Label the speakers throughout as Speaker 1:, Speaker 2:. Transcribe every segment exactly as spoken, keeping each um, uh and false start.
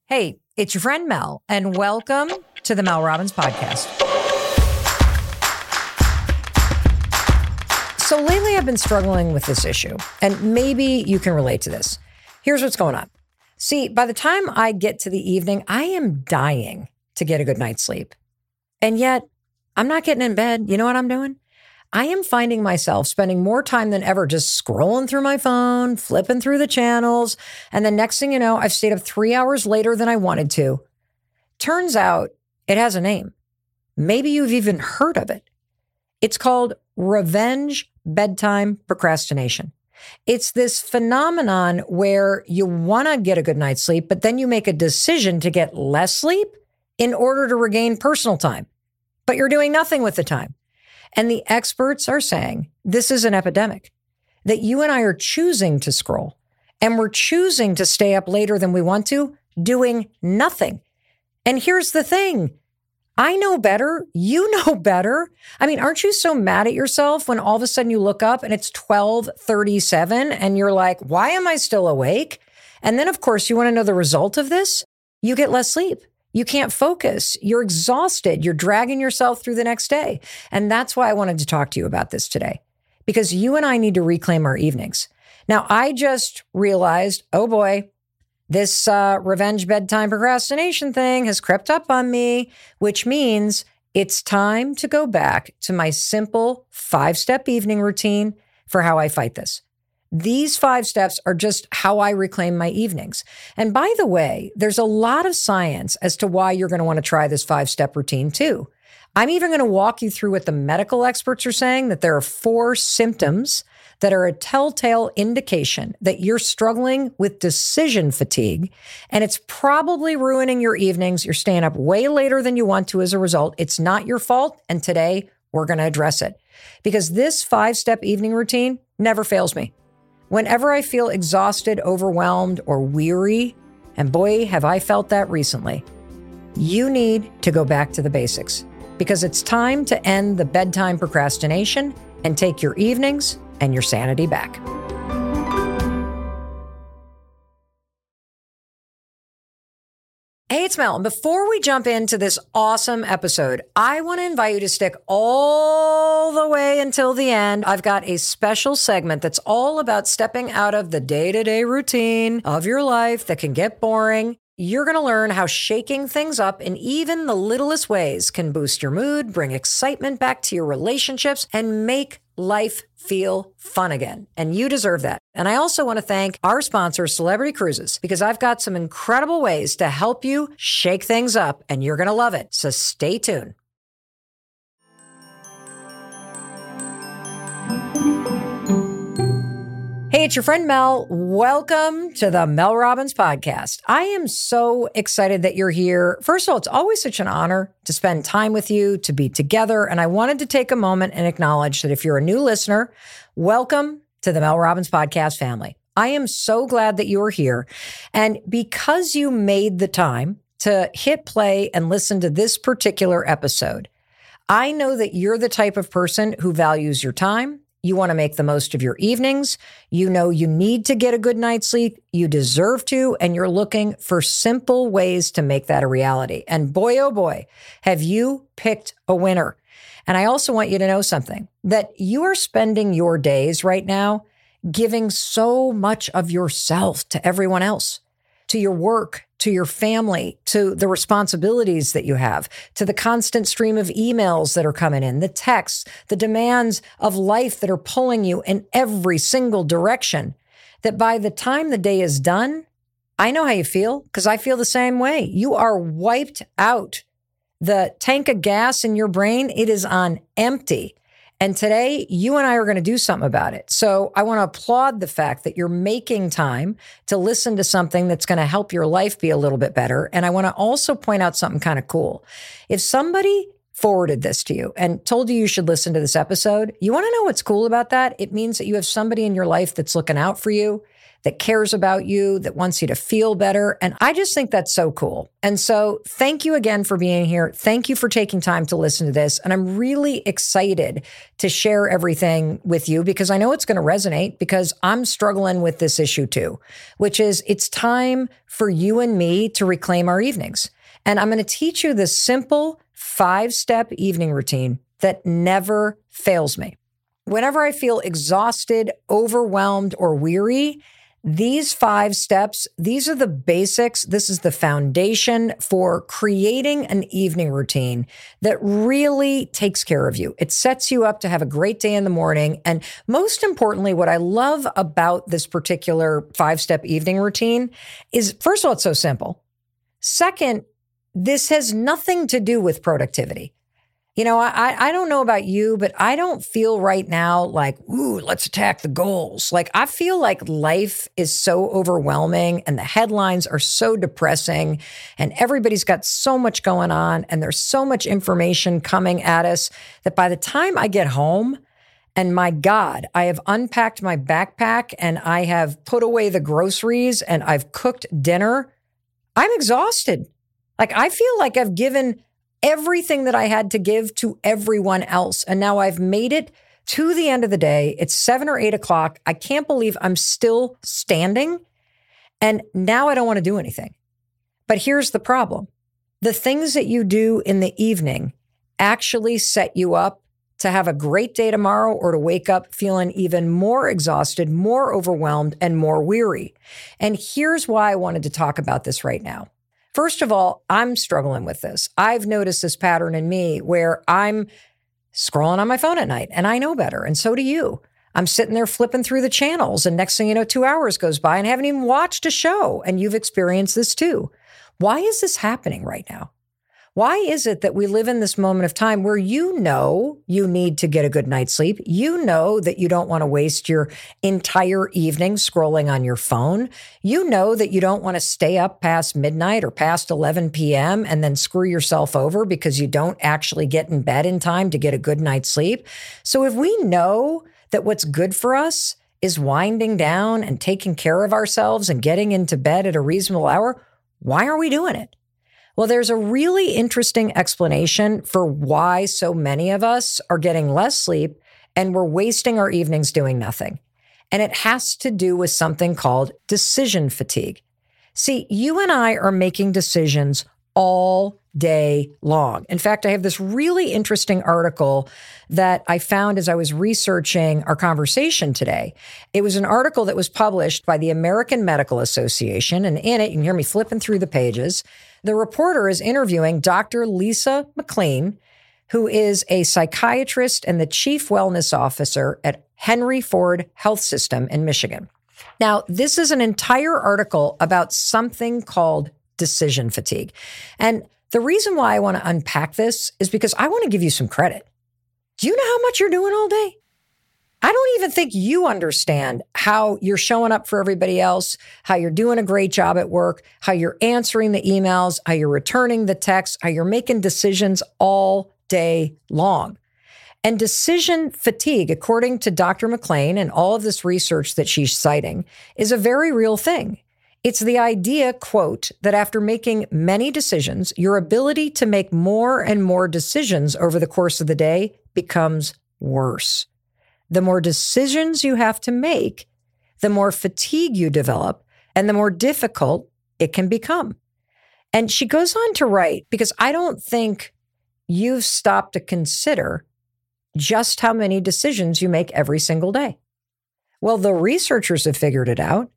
Speaker 1: Hey, it's your friend Mel, and welcome to the Mel Robbins Podcast. So lately I've been struggling with this issue, and maybe you can relate to this. Here's what's going on. See, by the time I get to the evening, I am dying to get a good night's sleep. And yet, I'm not getting in bed. You know what I'm doing? I am finding myself spending more time than ever just scrolling through my phone, flipping through the channels, and the next thing you know, I've stayed up three hours later than I wanted to. Turns out it has a name. Maybe you've even heard of it. It's called revenge bedtime procrastination. It's this phenomenon where you want to get a good night's sleep, but then you make a decision to get less sleep in order to regain personal time. But you're doing nothing with the time. And the experts are saying this is an epidemic, that you and I are choosing to scroll, and we're choosing to stay up later than we want to, doing nothing. And here's the thing. I know better. You know better. I mean, aren't you so mad at yourself when all of a sudden you look up and it's twelve thirty-seven and you're like, why am I still awake? And then, of course, you want to know the result of this? You get less sleep. You can't focus. You're exhausted. You're dragging yourself through the next day. And that's why I wanted to talk to you about this today, because you and I need to reclaim our evenings. Now, I just realized, oh boy, this uh, revenge bedtime procrastination thing has crept up on me, which means it's time to go back to my simple five-step evening routine for how I fight this. These five steps are just how I reclaim my evenings. And by the way, there's a lot of science as to why you're going to want to try this five-step routine too. I'm even going to walk you through what the medical experts are saying, that there are four symptoms that are a telltale indication that you're struggling with decision fatigue, and it's probably ruining your evenings. You're staying up way later than you want to as a result. It's not your fault, and today we're going to address it. Because this five-step evening routine never fails me. Whenever I feel exhausted, overwhelmed, or weary, and boy, have I felt that recently, you need to go back to the basics, because it's time to end the bedtime procrastination and take your evenings and your sanity back. Hey, it's Mel. And before we jump into this awesome episode, I want to invite you to stick all the way until the end. I've got a special segment that's all about stepping out of the day-to-day routine of your life that can get boring. You're going to learn how shaking things up in even the littlest ways can boost your mood, bring excitement back to your relationships, and make life feel fun again. And you deserve that. And I also want to thank our sponsor, Celebrity Cruises, because I've got some incredible ways to help you shake things up, and you're going to love it. So stay tuned. Hey, it's your friend Mel. Welcome to the Mel Robbins Podcast. I am so excited that you're here. First of all, it's always such an honor to spend time with you, to be together. And I wanted to take a moment and acknowledge that if you're a new listener, welcome to the Mel Robbins Podcast family. I am so glad that you are here. And because you made the time to hit play and listen to this particular episode, I know that you're the type of person who values your time. You want to make the most of your evenings. You know you need to get a good night's sleep. You deserve to, and you're looking for simple ways to make that a reality. And boy, oh boy, have you picked a winner. And I also want you to know something, that you are spending your days right now giving so much of yourself to everyone else, to your work, to your family, to the responsibilities that you have, to the constant stream of emails that are coming in, the texts, the demands of life that are pulling you in every single direction, that by the time the day is done, I know how you feel, because I feel the same way. You are wiped out. The tank of gas in your brain, it is on empty. And today, you and I are going to do something about it. So I want to applaud the fact that you're making time to listen to something that's going to help your life be a little bit better. And I want to also point out something kind of cool. If somebody forwarded this to you and told you you should listen to this episode, you want to know what's cool about that? It means that you have somebody in your life that's looking out for you, that cares about you, that wants you to feel better. And I just think that's so cool. And so thank you again for being here. Thank you for taking time to listen to this. And I'm really excited to share everything with you because I know it's going to resonate because I'm struggling with this issue too, which is it's time for you and me to reclaim our evenings. And I'm going to teach you this simple five-step evening routine that never fails me. Whenever I feel exhausted, overwhelmed, or weary, these five steps, these are the basics. This is the foundation for creating an evening routine that really takes care of you. It sets you up to have a great day in the morning. And most importantly, what I love about this particular five-step evening routine is, first of all, it's so simple. Second, this has nothing to do with productivity. You know, I I don't know about you, but I don't feel right now like, ooh, let's attack the goals. Like, I feel like life is so overwhelming and the headlines are so depressing and everybody's got so much going on and there's so much information coming at us that by the time I get home, and my God, I have unpacked my backpack and I have put away the groceries and I've cooked dinner, I'm exhausted. Like, I feel like I've given everything that I had to give to everyone else. And now I've made it to the end of the day. It's seven or eight o'clock. I can't believe I'm still standing. And now I don't want to do anything. But here's the problem. The things that you do in the evening actually set you up to have a great day tomorrow or to wake up feeling even more exhausted, more overwhelmed, and more weary. And here's why I wanted to talk about this right now. First of all, I'm struggling with this. I've noticed this pattern in me where I'm scrolling on my phone at night and I know better. And so do you. I'm sitting there flipping through the channels and next thing you know, two hours goes by and I haven't even watched a show. And you've experienced this too. Why is this happening right now? Why is it that we live in this moment of time where you know you need to get a good night's sleep? You know that you don't want to waste your entire evening scrolling on your phone. You know that you don't want to stay up past midnight or past eleven p.m. and then screw yourself over because you don't actually get in bed in time to get a good night's sleep. So if we know that what's good for us is winding down and taking care of ourselves and getting into bed at a reasonable hour, why are we doing it? Well, there's a really interesting explanation for why so many of us are getting less sleep and we're wasting our evenings doing nothing. And it has to do with something called decision fatigue. See, you and I are making decisions all day long. In fact, I have this really interesting article that I found as I was researching our conversation today. It was an article that was published by the American Medical Association, and in it, you can hear me flipping through the pages. The reporter is interviewing Doctor Lisa McLean, who is a psychiatrist and the chief wellness officer at Henry Ford Health System in Michigan. Now, this is an entire article about something called decision fatigue. And the reason why I want to unpack this is because I want to give you some credit. Do you know how much you're doing all day? I don't even think you understand how you're showing up for everybody else, how you're doing a great job at work, how you're answering the emails, how you're returning the texts, how you're making decisions all day long. And decision fatigue, according to Doctor McLean and all of this research that she's citing, is a very real thing. It's the idea, quote, that after making many decisions, your ability to make more and more decisions over the course of the day becomes worse. The more decisions you have to make, the more fatigue you develop, and the more difficult it can become. And she goes on to write, because I don't think you've stopped to consider just how many decisions you make every single day. Well, the researchers have figured it out.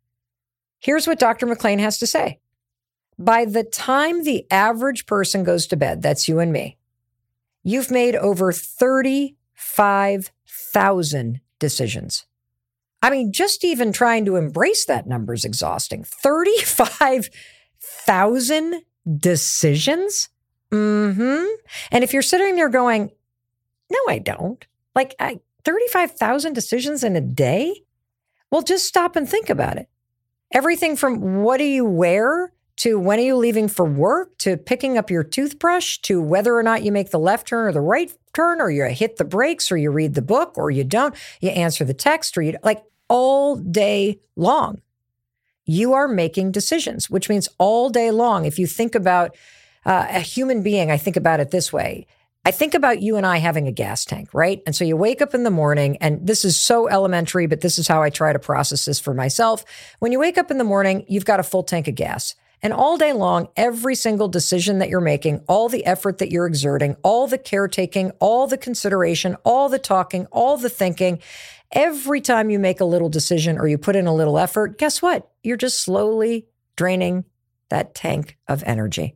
Speaker 1: Here's what Doctor McLean has to say. By the time the average person goes to bed, that's you and me, you've made over thirty-five thousand decisions. I mean, just even trying to embrace that number is exhausting. thirty-five thousand decisions? Mm-hmm. And if you're sitting there going, no, I don't. Like, I, thirty-five thousand decisions in a day? Well, just stop and think about it. Everything from what do you wear to when are you leaving for work to picking up your toothbrush to whether or not you make the left turn or the right turn or you hit the brakes or you read the book or you don't, you answer the text or you like all day long, you are making decisions, which means all day long, if you think about uh, a human being, I think about it this way. I think about you and I having a gas tank, right? And so you wake up in the morning, and this is so elementary, but this is how I try to process this for myself. When you wake up in the morning, you've got a full tank of gas. And all day long, every single decision that you're making, all the effort that you're exerting, all the caretaking, all the consideration, all the talking, all the thinking, every time you make a little decision or you put in a little effort, guess what? You're just slowly draining that tank of energy.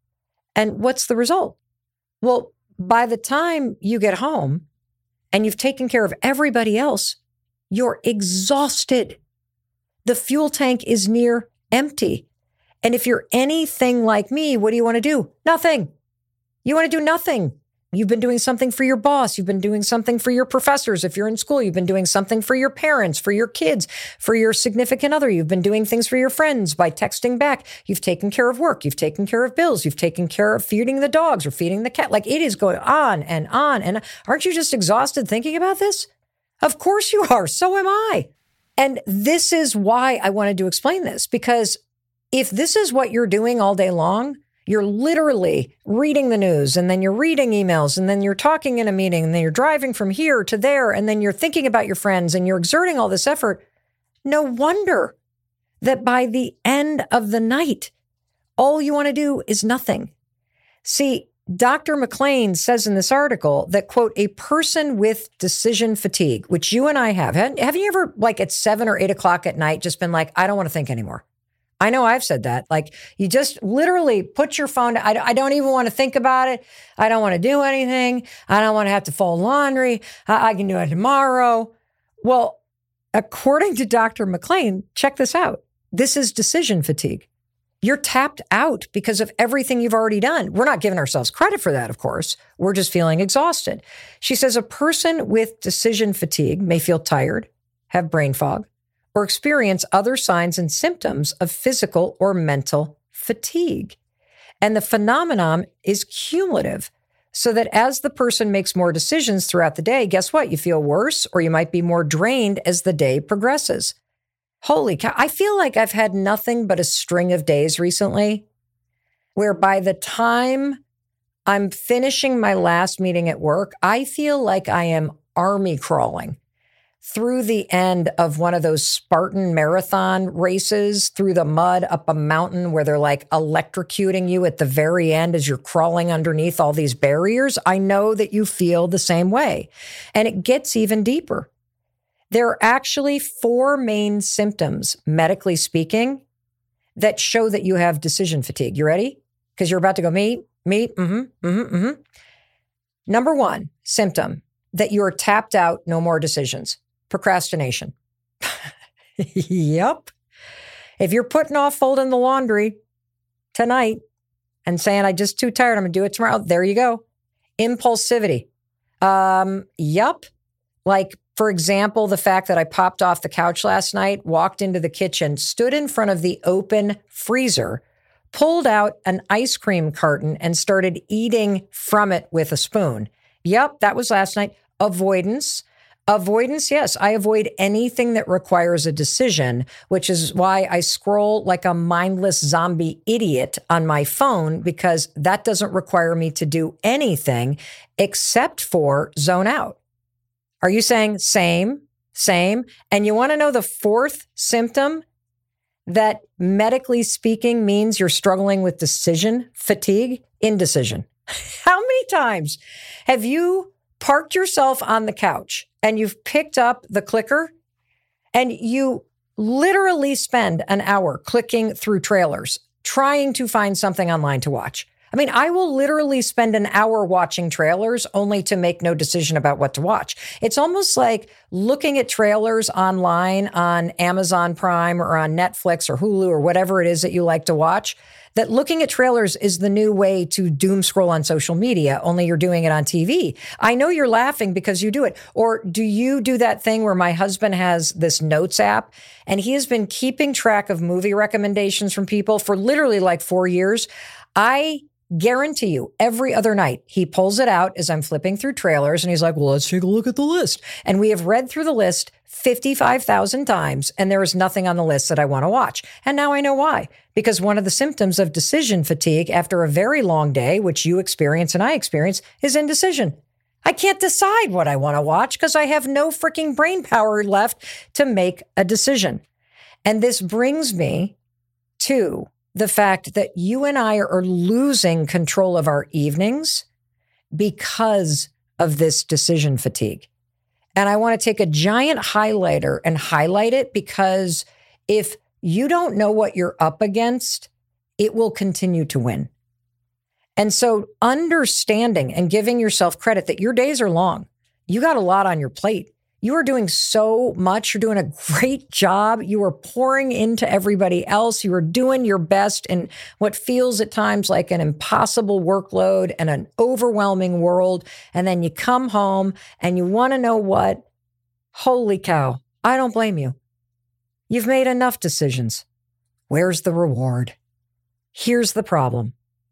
Speaker 1: And what's the result? Well, by the time you get home and you've taken care of everybody else, you're exhausted. The fuel tank is near empty. And if you're anything like me, what do you want to do? Nothing. You want to do nothing. You've been doing something for your boss. You've been doing something for your professors. If you're in school, you've been doing something for your parents, for your kids, for your significant other. You've been doing things for your friends by texting back. You've taken care of work. You've taken care of bills. You've taken care of feeding the dogs or feeding the cat. Like, it is going on and on. And aren't you just exhausted thinking about this? Of course you are. So am I. And this is why I wanted to explain this, because if this is what you're doing all day long, you're literally reading the news, and then you're reading emails, and then you're talking in a meeting, and then you're driving from here to there, and then you're thinking about your friends, and you're exerting all this effort. No wonder that by the end of the night, all you want to do is nothing. See, Doctor McLean says in this article that, quote, a person with decision fatigue, which you and I have. Have you ever, like at seven or eight o'clock at night, just been like, I don't want to think anymore? I know I've said that. Like, you just literally put your phone, I, I don't even want to think about it. I don't want to do anything. I don't want to have to fold laundry. I, I can do it tomorrow. Well, according to Doctor McLean, check this out. This is decision fatigue. You're tapped out because of everything you've already done. We're not giving ourselves credit for that, of course. We're just feeling exhausted. She says a person with decision fatigue may feel tired, have brain fog, or experience other signs and symptoms of physical or mental fatigue. And the phenomenon is cumulative, so that as the person makes more decisions throughout the day, guess what? You feel worse, or you might be more drained as the day progresses. Holy cow. I feel like I've had nothing but a string of days recently where by the time I'm finishing my last meeting at work, I feel like I am army crawling through the end of one of those Spartan marathon races through the mud up a mountain where they're like electrocuting you at the very end as you're crawling underneath all these barriers. I know that you feel the same way. And it gets even deeper. There are actually four main symptoms, medically speaking, that show that you have decision fatigue. You ready? Because you're about to go, me, me, mm-hmm, mm-hmm, mm-hmm. Number one symptom, that you're tapped out, no more decisions. Procrastination. Yep. If you're putting off folding the laundry tonight and saying, I'm just too tired, I'm going to do it tomorrow, there you go. Impulsivity. Um, yep. Like, for example, the fact that I popped off the couch last night, walked into the kitchen, stood in front of the open freezer, pulled out an ice cream carton and started eating from it with a spoon. Yep, that was last night. Avoidance. Avoidance, yes. I avoid anything that requires a decision, which is why I scroll like a mindless zombie idiot on my phone, because that doesn't require me to do anything except for zone out. Are you saying same, same? And you want to know the fourth symptom that medically speaking means you're struggling with decision fatigue? Indecision. How many times have you parked yourself on the couch and you've picked up the clicker and you literally spend an hour clicking through trailers, trying to find something online to watch? I mean, I will literally spend an hour watching trailers only to make no decision about what to watch. It's almost like looking at trailers online on Amazon Prime or on Netflix or Hulu or whatever it is that you like to watch, that looking at trailers is the new way to doom scroll on social media, only you're doing it on T V. I know you're laughing because you do it. Or do you do that thing where my husband has this notes app and he has been keeping track of movie recommendations from people for literally like four years? I Guarantee you, every other night, he pulls it out as I'm flipping through trailers and he's like, well, let's take a look at the list. And we have read through the list fifty-five thousand times and there is nothing on the list that I want to watch. And now I know why. Because one of the symptoms of decision fatigue after a very long day, which you experience and I experience, is indecision. I can't decide what I want to watch because I have no freaking brain power left to make a decision. And this brings me to the fact that you and I are losing control of our evenings because of this decision fatigue. And I want to take a giant highlighter and highlight it because if you don't know what you're up against, it will continue to win. And so understanding and giving yourself credit that your days are long, you got a lot on your plate. You are doing so much. You're doing a great job. You are pouring into everybody else. You are doing your best in what feels at times like an impossible workload and an overwhelming world. And then you come home and you want to know what? Holy cow, I don't blame you. You've made enough decisions. Where's the reward? Here's the problem.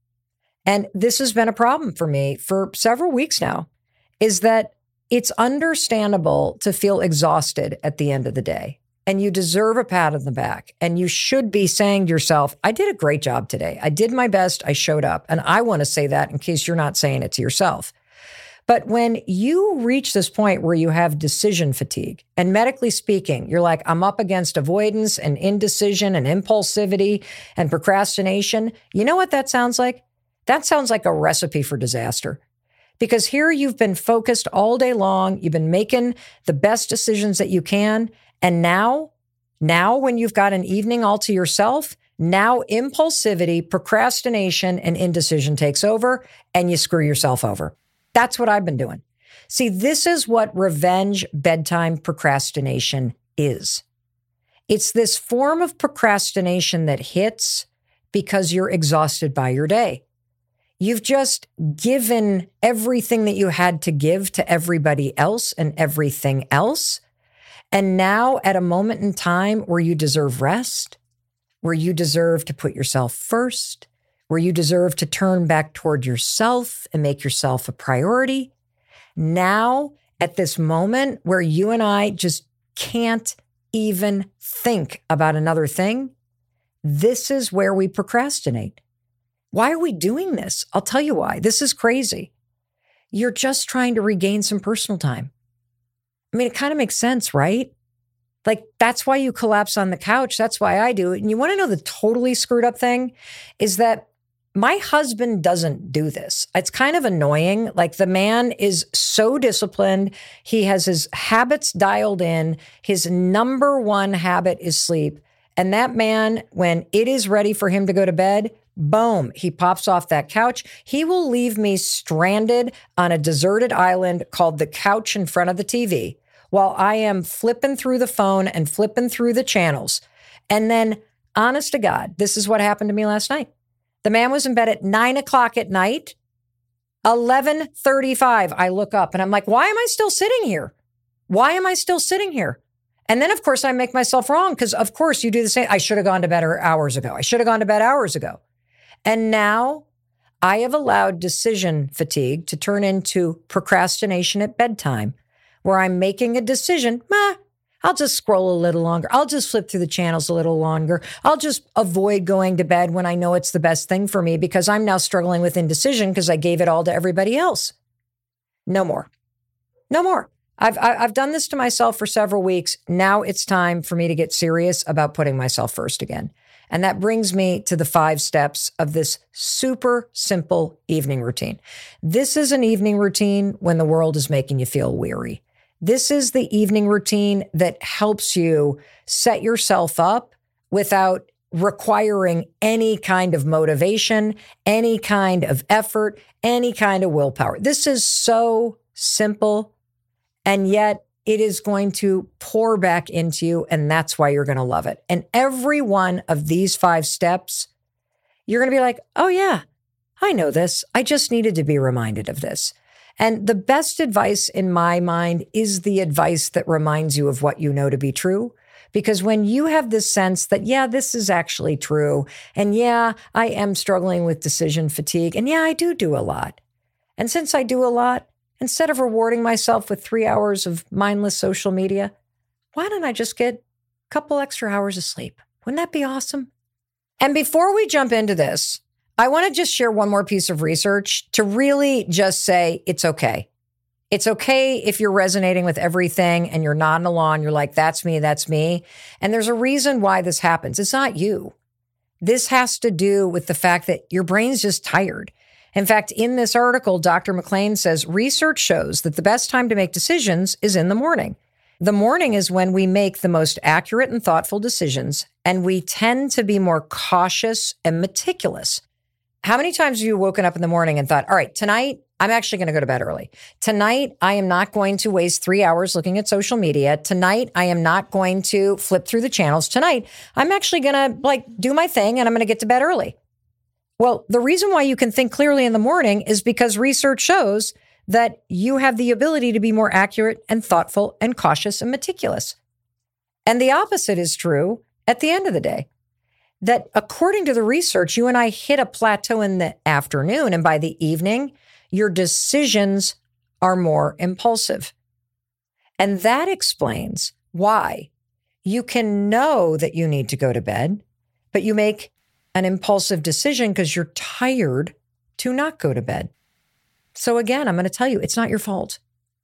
Speaker 1: And this has been a problem for me for several weeks now, is that it's understandable to feel exhausted at the end of the day, and you deserve a pat on the back, and you should be saying to yourself, I did a great job today. I did my best. I showed up. And I want to say that in case you're not saying it to yourself. But when you reach this point where you have decision fatigue, and medically speaking, you're like, I'm up against avoidance and indecision and impulsivity and procrastination. You know what that sounds like? That sounds like a recipe for disaster. Because here you've been focused all day long. You've been making the best decisions that you can. And now, now when you've got an evening all to yourself, now impulsivity, procrastination, and indecision takes over and you screw yourself over. That's what I've been doing. See, this is what revenge bedtime procrastination is. It's this form of procrastination that hits because you're exhausted by your day. You've just given everything that you had to give to everybody else and everything else. And now at a moment in time where you deserve rest, where you deserve to put yourself first, where you deserve to turn back toward yourself and make yourself a priority, now at this moment where you and I just can't even think about another thing, this is where we procrastinate. Why are we doing this? I'll tell you why. This is crazy. You're just trying to regain some personal time. I mean, it kind of makes sense, right? Like, that's why you collapse on the couch. That's why I do it. And you want to know the totally screwed up thing is that my husband doesn't do this. It's kind of annoying. Like, the man is so disciplined. He has his habits dialed in. His number one habit is sleep. And that man, when it is ready for him to go to bed, boom, he pops off that couch. He will leave me stranded on a deserted island called the couch in front of the T V while I am flipping through the phone and flipping through the channels. And then, honest to God, this is what happened to me last night. The man was in bed at nine o'clock at night. eleven thirty-five, I look up and I'm like, why am I still sitting here? Why am I still sitting here? And then, of course, I make myself wrong because, of course, you do the same. I should have gone to bed hours ago. I should have gone to bed hours ago. And now I have allowed decision fatigue to turn into procrastination at bedtime, where I'm making a decision. Meh, I'll just scroll a little longer. I'll just flip through the channels a little longer. I'll just avoid going to bed when I know it's the best thing for me because I'm now struggling with indecision because I gave it all to everybody else. No more. No more. I've I've done this to myself for several weeks. Now it's time for me to get serious about putting myself first again. And that brings me to the five steps of this super simple evening routine. This is an evening routine when the world is making you feel weary. This is the evening routine that helps you set yourself up without requiring any kind of motivation, any kind of effort, any kind of willpower. This is so simple, and yet it is going to pour back into you, and that's why you're going to love it. And every one of these five steps, you're going to be like, oh yeah, I know this. I just needed to be reminded of this. And the best advice in my mind is the advice that reminds you of what you know to be true, Because when you have this sense that, yeah, this is actually true, and yeah, I am struggling with decision fatigue, and yeah, I do do a lot. And since I do a lot, instead of rewarding myself with three hours of mindless social media, why don't I just get a couple extra hours of sleep? Wouldn't that be awesome? And before we jump into this, I want to just share one more piece of research to really just say it's okay. It's okay if you're resonating with everything and you're nodding along. You're like, that's me, that's me. And there's a reason why this happens. It's not you. This has to do with the fact that your brain's just tired. In fact, in this article, Doctor McLean says research shows that the best time to make decisions is in the morning. The morning is when we make the most accurate and thoughtful decisions, and we tend to be more cautious and meticulous. How many times have you woken up in the morning and thought, all right, tonight, I'm actually going to go to bed early. Tonight, I am not going to waste three hours looking at social media. Tonight, I am not going to flip through the channels. Tonight, I'm actually going to like do my thing and I'm going to get to bed early. Well, the reason why you can think clearly in the morning is because research shows that you have the ability to be more accurate and thoughtful and cautious and meticulous. And the opposite is true at the end of the day. That according to the research, you and I hit a plateau in the afternoon, and by the evening, your decisions are more impulsive. And that explains why you can know that you need to go to bed, but you make an impulsive decision because you're tired to not go to bed. So again, I'm going to tell you, it's not your fault.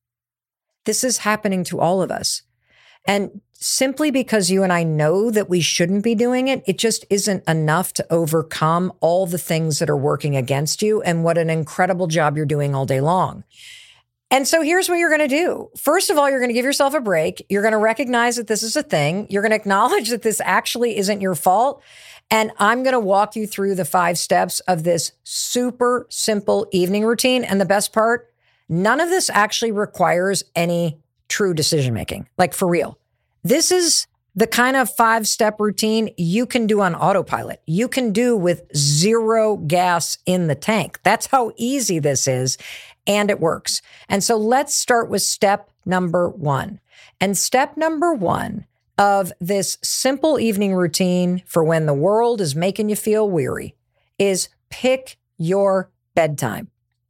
Speaker 1: This is happening to all of us. And simply because you and I know that we shouldn't be doing it, it just isn't enough to overcome all the things that are working against you and what an incredible job you're doing all day long. And so here's what you're going to do. First of all, you're going to give yourself a break. You're going to recognize that this is a thing. You're going to acknowledge that this actually isn't your fault. And I'm going to walk you through the five steps of this super simple evening routine. And the best part, none of this actually requires any true decision making, like for real. This is the kind of five-step routine you can do on autopilot. You can do with zero gas in the tank. That's how easy this is, and it works. And so let's start with step number one. And step number one of this simple evening routine for when the world is making you feel weary is pick your bedtime.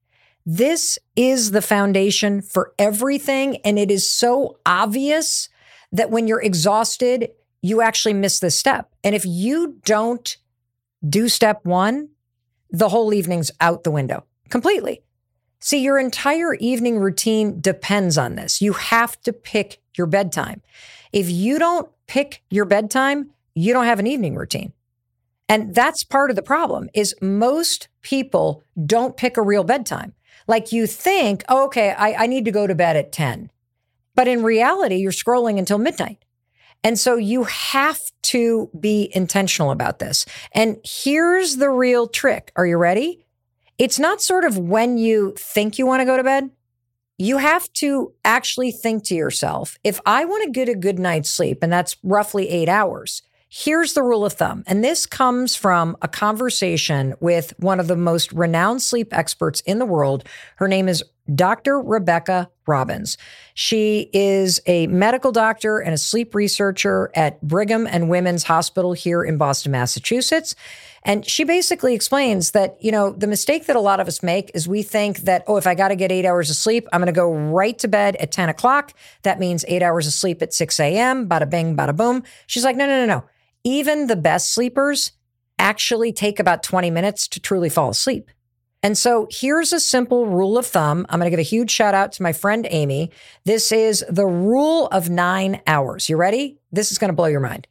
Speaker 1: This is the foundation for everything, and it is so obvious that when you're exhausted, you actually miss this step. And if you don't do step one, the whole evening's out the window completely. See, your entire evening routine depends on this. You have to pick your bedtime. If you don't pick your bedtime, you don't have an evening routine. And that's part of the problem is most people don't pick a real bedtime. Like you think, oh, okay, I, I need to go to bed at ten. But in reality, you're scrolling until midnight. And so you have to be intentional about this. And here's the real trick. Are you ready? It's not sort of when you think you want to go to bed. You have to actually think to yourself, if I want to get a good night's sleep, and that's roughly eight hours, here's the rule of thumb. And this comes from a conversation with one of the most renowned sleep experts in the world. Her name is Doctor Rebecca Robbins. She is a medical doctor and a sleep researcher at Brigham and Women's Hospital here in Boston, Massachusetts. And she basically explains that, you know, the mistake that a lot of us make is we think that, oh, if I got to get eight hours of sleep, I'm going to go right to bed at ten o'clock. That means eight hours of sleep at six a.m., bada bing, bada boom. She's like, no, no, no, no. Even the best sleepers actually take about twenty minutes to truly fall asleep. And so here's a simple rule of thumb. I'm going to give a huge shout out to my friend Amy. This is the rule of nine hours. You ready? This is going to blow your mind.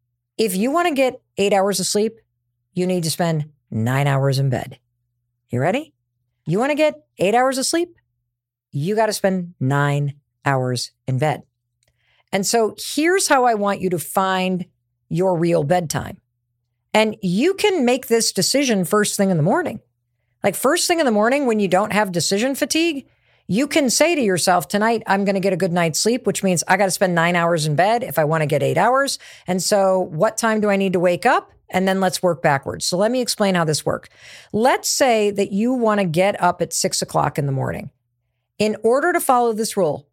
Speaker 1: If you want to get eight hours of sleep, you need to spend nine hours in bed. You ready? You want to get eight hours of sleep? You got to spend nine hours in bed. And so here's how I want you to find your real bedtime. And you can make this decision first thing in the morning. Like first thing in the morning when you don't have decision fatigue, you can say to yourself, tonight, I'm going to get a good night's sleep, which means I got to spend nine hours in bed if I want to get eight hours. And so what time do I need to wake up? And then let's work backwards. So let me explain how this works. Let's say that you want to get up at six o'clock in the morning. In order to follow this rule,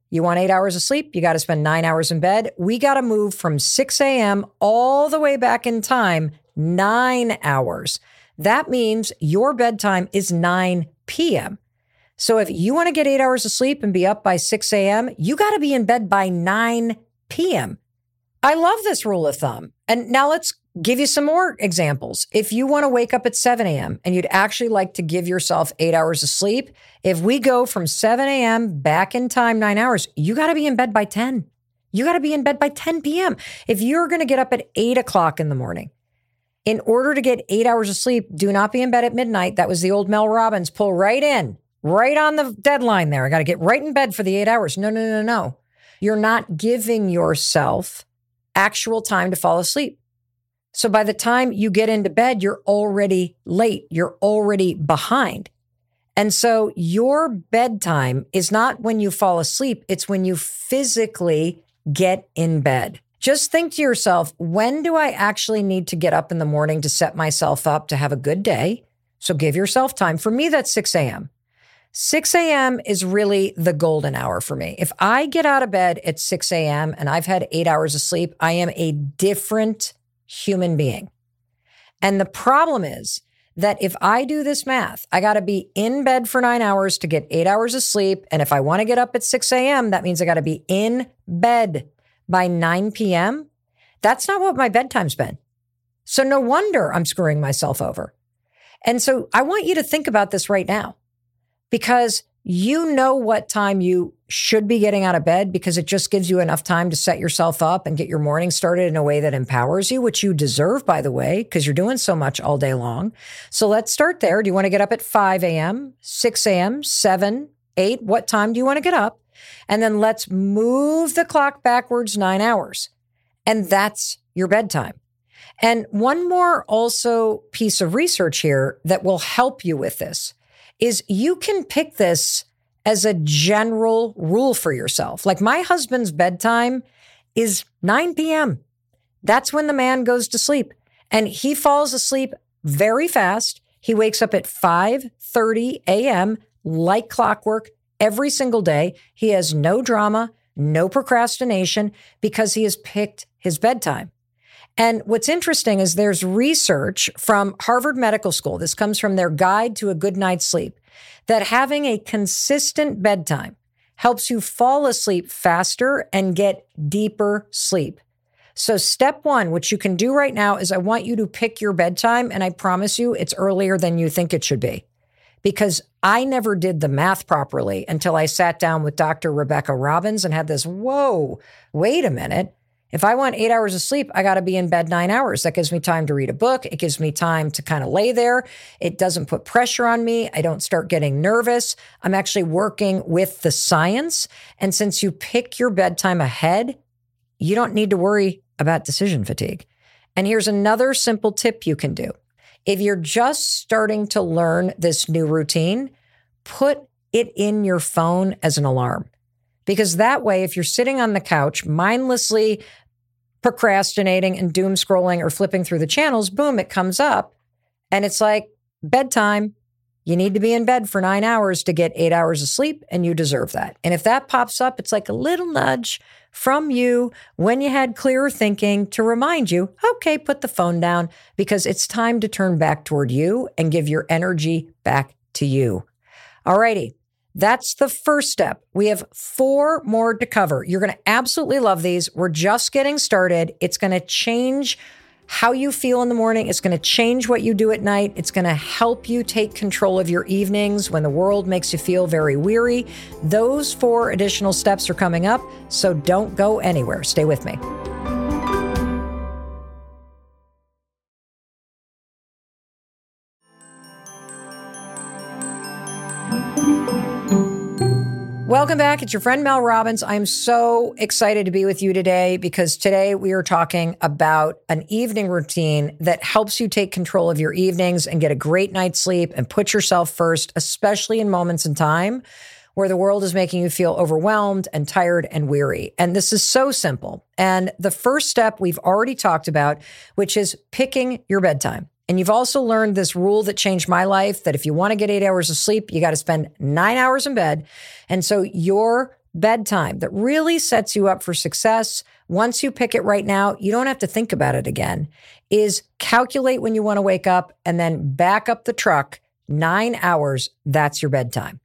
Speaker 1: You want eight hours of sleep, you got to spend nine hours in bed. We got to move from six a.m. all the way back in time, nine hours. That means your bedtime is nine p.m. So if you want to get eight hours of sleep and be up by six a.m., you got to be in bed by nine p.m. I love this rule of thumb. And now let's give you some more examples. If you want to wake up at seven a.m. and you'd actually like to give yourself eight hours of sleep, if we go from seven a.m. back in time, nine hours, you got to be in bed by ten. You got to be in bed by ten p.m. If you're going to get up at eight o'clock in the morning, in order to get eight hours of sleep, do not be in bed at midnight. That was the old Mel Robbins. Pull right in, right on the deadline there. I got to get right in bed for the eight hours. No, no, no, no. You're not giving yourself actual time to fall asleep. So by the time you get into bed, you're already late. You're already behind. And so your bedtime is not when you fall asleep. It's when you physically get in bed. Just think to yourself, when do I actually need to get up in the morning to set myself up to have a good day? So give yourself time. For me, that's six a.m. six a.m. is really the golden hour for me. If I get out of bed at six a.m. and I've had eight hours of sleep, I am a different human being. And the problem is that if I do this math, I got to be in bed for nine hours to get eight hours of sleep. And if I want to get up at six a.m., that means I got to be in bed by nine p.m. That's not what my bedtime's been. So no wonder I'm screwing myself over. And so I want you to think about this right now, because you know what time you should be getting out of bed, because it just gives you enough time to set yourself up and get your morning started in a way that empowers you, which you deserve, by the way, because you're doing so much all day long. So let's start there. Do you want to get up at five a.m., six a.m., seven, eight? What time do you want to get up? And then let's move the clock backwards nine hours. And that's your bedtime. And one more also piece of research here that will help you with this is you can pick this as a general rule for yourself. Like my husband's bedtime is nine p.m. That's when the man goes to sleep. And he falls asleep very fast. He wakes up at five thirty a.m. like clockwork every single day. He has no drama, no procrastination, because he has picked his bedtime. And what's interesting is there's research from Harvard Medical School. This comes from their Guide to a Good Night's Sleep, that having a consistent bedtime helps you fall asleep faster and get deeper sleep. So step one, which you can do right now, is I want you to pick your bedtime. And I promise you it's earlier than you think it should be, because I never did the math properly until I sat down with Doctor Rebecca Robbins and had this, whoa, wait a minute. If I want eight hours of sleep, I got to be in bed nine hours. That gives me time to read a book. It gives me time to kind of lay there. It doesn't put pressure on me. I don't start getting nervous. I'm actually working with the science. And since you pick your bedtime ahead, you don't need to worry about decision fatigue. And here's another simple tip you can do. If you're just starting to learn this new routine, put it in your phone as an alarm. Because that way, if you're sitting on the couch mindlessly procrastinating and doom scrolling or flipping through the channels, boom, it comes up and it's like bedtime. You need to be in bed for nine hours to get eight hours of sleep, and you deserve that. And if that pops up, it's like a little nudge from you when you had clearer thinking to remind you, okay, put the phone down, because it's time to turn back toward you and give your energy back to you. All righty. That's the first step. We have four more to cover. You're going to absolutely love these. We're just getting started. It's going to change how you feel in the morning. It's going to change what you do at night. It's going to help you take control of your evenings when the world makes you feel very weary. Those four additional steps are coming up, so don't go anywhere. Stay with me. Welcome back. It's your friend Mel Robbins. I'm so excited to be with you today, because today we are talking about an evening routine that helps you take control of your evenings and get a great night's sleep and put yourself first, especially in moments in time where the world is making you feel overwhelmed and tired and weary. And this is so simple. And the first step we've already talked about, which is picking your bedtime. And you've also learned this rule that changed my life, that if you want to get eight hours of sleep, you got to spend nine hours in bed. And so your bedtime that really sets you up for success, once you pick it right now, you don't have to think about it again, is calculate when you want to wake up and then back up the truck nine hours. That's your bedtime.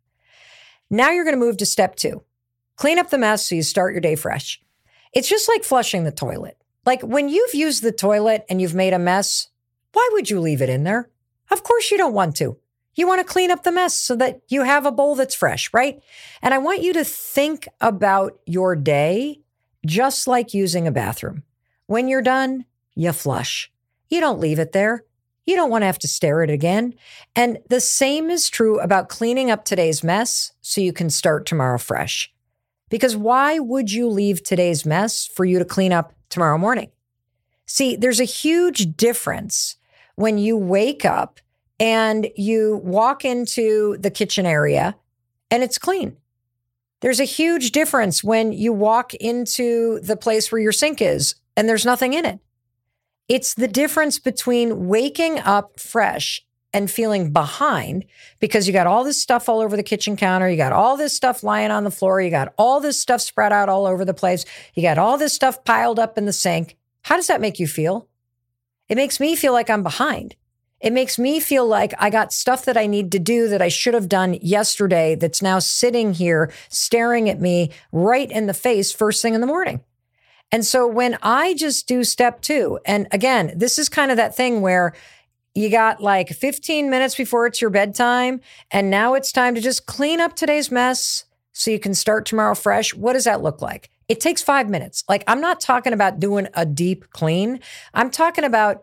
Speaker 1: Now you're going to move to step two. Clean up the mess so you start your day fresh. It's just like flushing the toilet. Like when you've used the toilet and you've made a mess, why would you leave it in there? Of course you don't want to. You want to clean up the mess so that you have a bowl that's fresh, right? And I want you to think about your day just like using a bathroom. When you're done, you flush. You don't leave it there. You don't want to have to stare at it again. And the same is true about cleaning up today's mess so you can start tomorrow fresh. Because why would you leave today's mess for you to clean up tomorrow morning? See, there's a huge difference when you wake up and you walk into the kitchen area and it's clean. There's a huge difference when you walk into the place where your sink is and there's nothing in it. It's the difference between waking up fresh and feeling behind because you got all this stuff all over the kitchen counter. You got all this stuff lying on the floor. You got all this stuff spread out all over the place. You got all this stuff piled up in the sink. How does that make you feel? It makes me feel like I'm behind. It makes me feel like I got stuff that I need to do that I should have done yesterday that's now sitting here staring at me right in the face first thing in the morning. And so when I just do step two, and again, this is kind of that thing where you got like fifteen minutes before it's your bedtime, and now it's time to just clean up today's mess so you can start tomorrow fresh. What does that look like? It takes five minutes. Like, I'm not talking about doing a deep clean. I'm talking about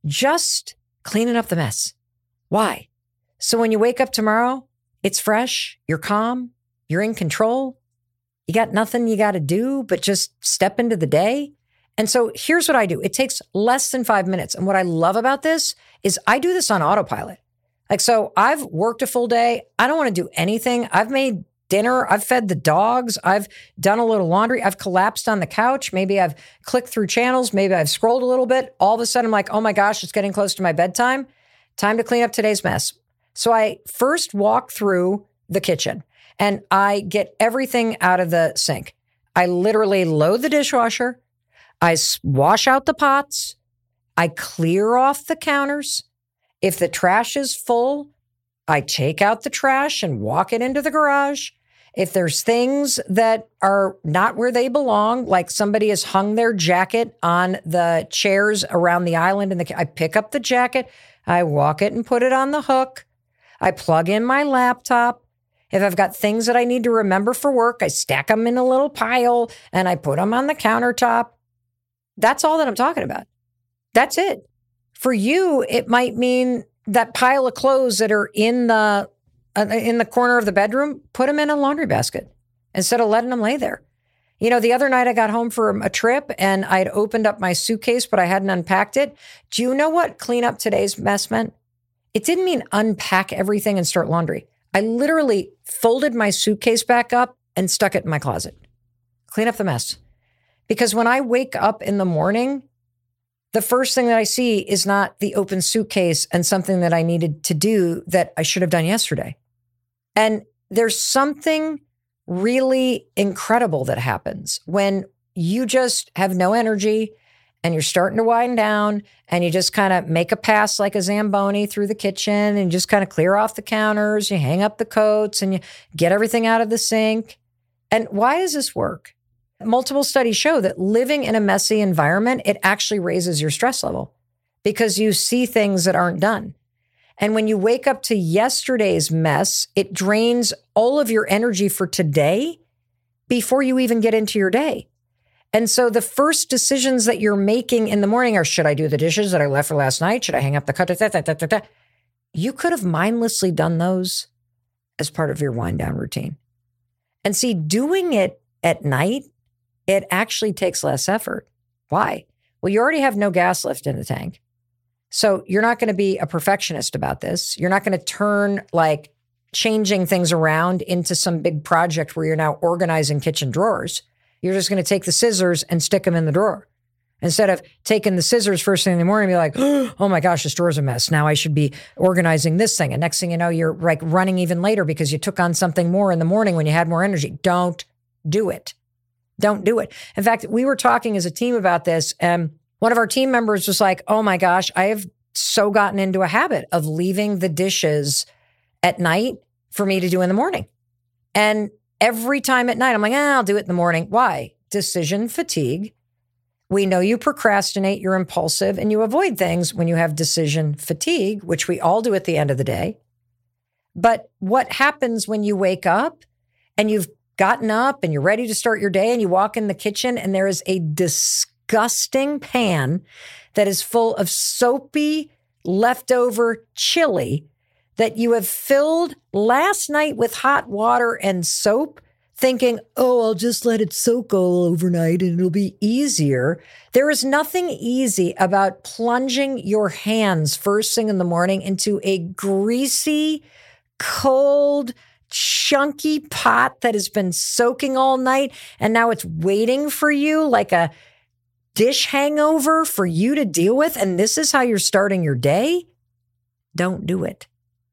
Speaker 1: just cleaning up the mess. Why? So when you wake up tomorrow, it's fresh, you're calm, you're in control. You got nothing you got to do but just step into the day. And so here's what I do. It takes less than five minutes. And what I love about this is I do this on autopilot. Like, so I've worked a full day. I don't want to do anything. I've made dinner. I've fed the dogs. I've done a little laundry. I've collapsed on the couch. Maybe I've clicked through channels. Maybe I've scrolled a little bit. All of a sudden I'm like, oh my gosh, it's getting close to my bedtime. Time to clean up today's mess. So I first walk through the kitchen and I get everything out of the sink. I literally load the dishwasher. I wash out the pots. I clear off the counters. If the trash is full, I take out the trash and walk it into the garage. If there's things that are not where they belong, like somebody has hung their jacket on the chairs around the island, and I pick up the jacket, I walk it and put it on the hook. I plug in my laptop. If I've got things that I need to remember for work, I stack them in a little pile and I put them on the countertop. That's all that I'm talking about. That's it. For you, it might mean that pile of clothes that are in the uh, in the corner of the bedroom, put them in a laundry basket instead of letting them lay there. You know, the other night I got home from a trip and I'd opened up my suitcase, but I hadn't unpacked it. Do you know what clean up today's mess meant? It didn't mean unpack everything and start laundry. I literally folded my suitcase back up and stuck it in my closet. Clean up the mess. Because when I wake up in the morning, the first thing that I see is not the open suitcase and something that I needed to do that I should have done yesterday. And there's something really incredible that happens when you just have no energy and you're starting to wind down and you just kind of make a pass like a Zamboni through the kitchen and just kind of clear off the counters, you hang up the coats and you get everything out of the sink. And why does this work? Multiple studies show that living in a messy environment, it actually raises your stress level because you see things that aren't done. And when you wake up to yesterday's mess, it drains all of your energy for today before you even get into your day. And so the first decisions that you're making in the morning are, should I do the dishes that I left for last night? Should I hang up the cut? Da, da, da, da, da. You could have mindlessly done those as part of your wind down routine. And see, doing it at night, it actually takes less effort. Why? Well, you already have no gas left in the tank. So you're not going to be a perfectionist about this. You're not going to turn like changing things around into some big project where you're now organizing kitchen drawers. You're just going to take the scissors and stick them in the drawer. Instead of taking the scissors first thing in the morning and be like, oh my gosh, this drawer's a mess. Now I should be organizing this thing. And next thing you know, you're like running even later because you took on something more in the morning when you had more energy. Don't do it. Don't do it. In fact, we were talking as a team about this, and one of our team members was like, oh my gosh, I have so gotten into a habit of leaving the dishes at night for me to do in the morning. And every time at night, I'm like, eh, I'll do it in the morning. Why? Decision fatigue. We know you procrastinate, you're impulsive, and you avoid things when you have decision fatigue, which we all do at the end of the day. But what happens when you wake up and you've gotten up and you're ready to start your day and you walk in the kitchen and there is a disgusting pan that is full of soapy leftover chili that you have filled last night with hot water and soap, thinking, oh, I'll just let it soak all overnight and it'll be easier. There is nothing easy about plunging your hands first thing in the morning into a greasy, cold, chunky pot that has been soaking all night, and now it's waiting for you like a dish hangover for you to deal with, and this is how you're starting your day? Don't do it.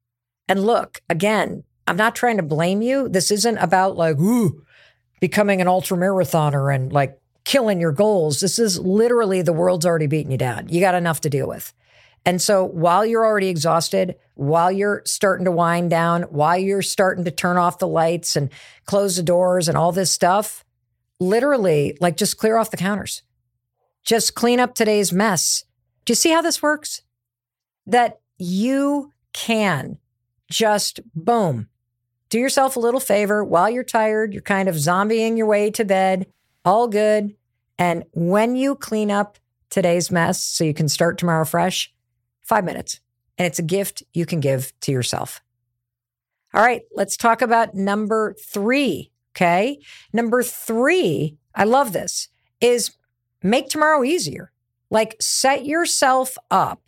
Speaker 1: And look, again, I'm not trying to blame you. This isn't about like, ooh, becoming an ultra marathoner and like killing your goals. This is literally the world's already beating you down. You got enough to deal with. And so while you're already exhausted, while you're starting to wind down, while you're starting to turn off the lights and close the doors and all this stuff, literally, like, just clear off the counters. Just clean up today's mess. Do you see how this works? That you can just, boom, do yourself a little favor while you're tired. You're kind of zombieing your way to bed. All good. And when you clean up today's mess so you can start tomorrow fresh, five minutes. And it's a gift you can give to yourself. All right, let's talk about number three, okay? Number three, I love this, is make tomorrow easier. Like, set yourself up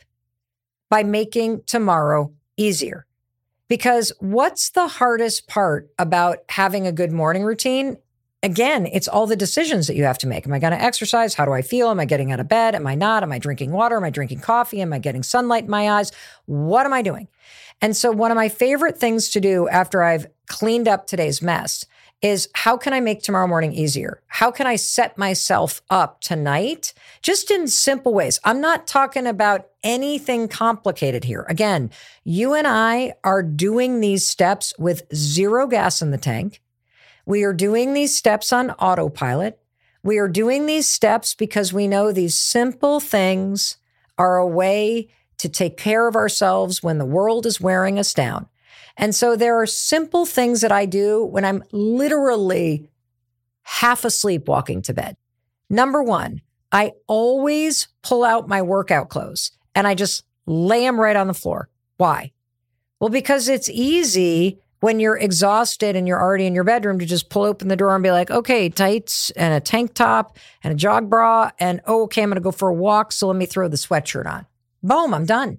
Speaker 1: by making tomorrow easier. Because what's the hardest part about having a good morning routine? Again, it's all the decisions that you have to make. Am I going to exercise? How do I feel? Am I getting out of bed? Am I not? Am I drinking water? Am I drinking coffee? Am I getting sunlight in my eyes? What am I doing? And so one of my favorite things to do after I've cleaned up today's mess is, how can I make tomorrow morning easier? How can I set myself up tonight? Just in simple ways. I'm not talking about anything complicated here. Again, you and I are doing these steps with zero gas in the tank. We are doing these steps on autopilot. We are doing these steps because we know these simple things are a way to take care of ourselves when the world is wearing us down. And so there are simple things that I do when I'm literally half asleep walking to bed. Number one, I always pull out my workout clothes and I just lay them right on the floor. Why? Well, because it's easy when you're exhausted and you're already in your bedroom to just pull open the door and be like, okay, tights and a tank top and a jog bra. And oh, okay, I'm going to go for a walk. So let me throw the sweatshirt on. Boom, I'm done.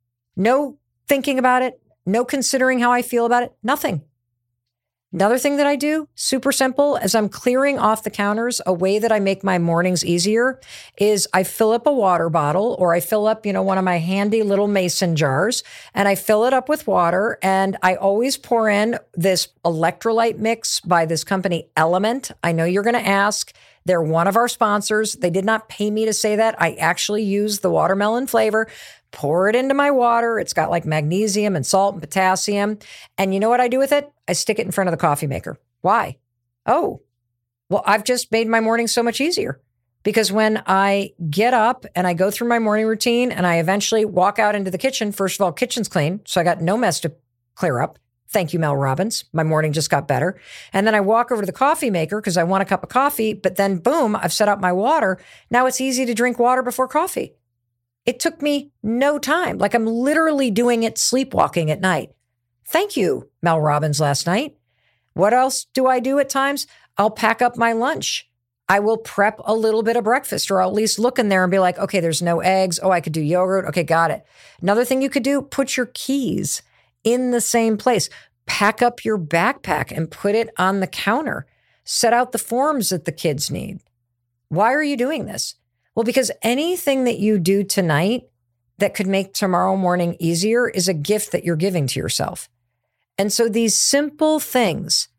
Speaker 1: No thinking about it. No considering how I feel about it. Nothing. Another thing that I do, super simple, as I'm clearing off the counters, a way that I make my mornings easier is I fill up a water bottle, or I fill up, you know, one of my handy little mason jars, and I fill it up with water, and I always pour in this electrolyte mix by this company, Element. I know you're going to ask. They're one of our sponsors. They did not pay me to say that. I actually use the watermelon flavor. Pour it into my water. It's got like magnesium and salt and potassium. And you know what I do with it? I stick it in front of the coffee maker. Why? Oh, well, I've just made my morning so much easier. Because when I get up and I go through my morning routine and I eventually walk out into the kitchen, first of all, kitchen's clean. So I got no mess to clear up. Thank you, Mel Robbins. My morning just got better. And then I walk over to the coffee maker because I want a cup of coffee. But then boom, I've set up my water. Now it's easy to drink water before coffee. It took me no time. Like, I'm literally doing it sleepwalking at night. Thank you, Mel Robbins, last night. What else do I do at times? I'll pack up my lunch. I will prep a little bit of breakfast, or I'll at least look in there and be like, okay, there's no eggs. Oh, I could do yogurt. Okay, got it. Another thing you could do, put your keys in the same place. Pack up your backpack and put it on the counter. Set out the forms that the kids need. Why are you doing this? Well, because anything that you do tonight that could make tomorrow morning easier is a gift that you're giving to yourself. And so these simple things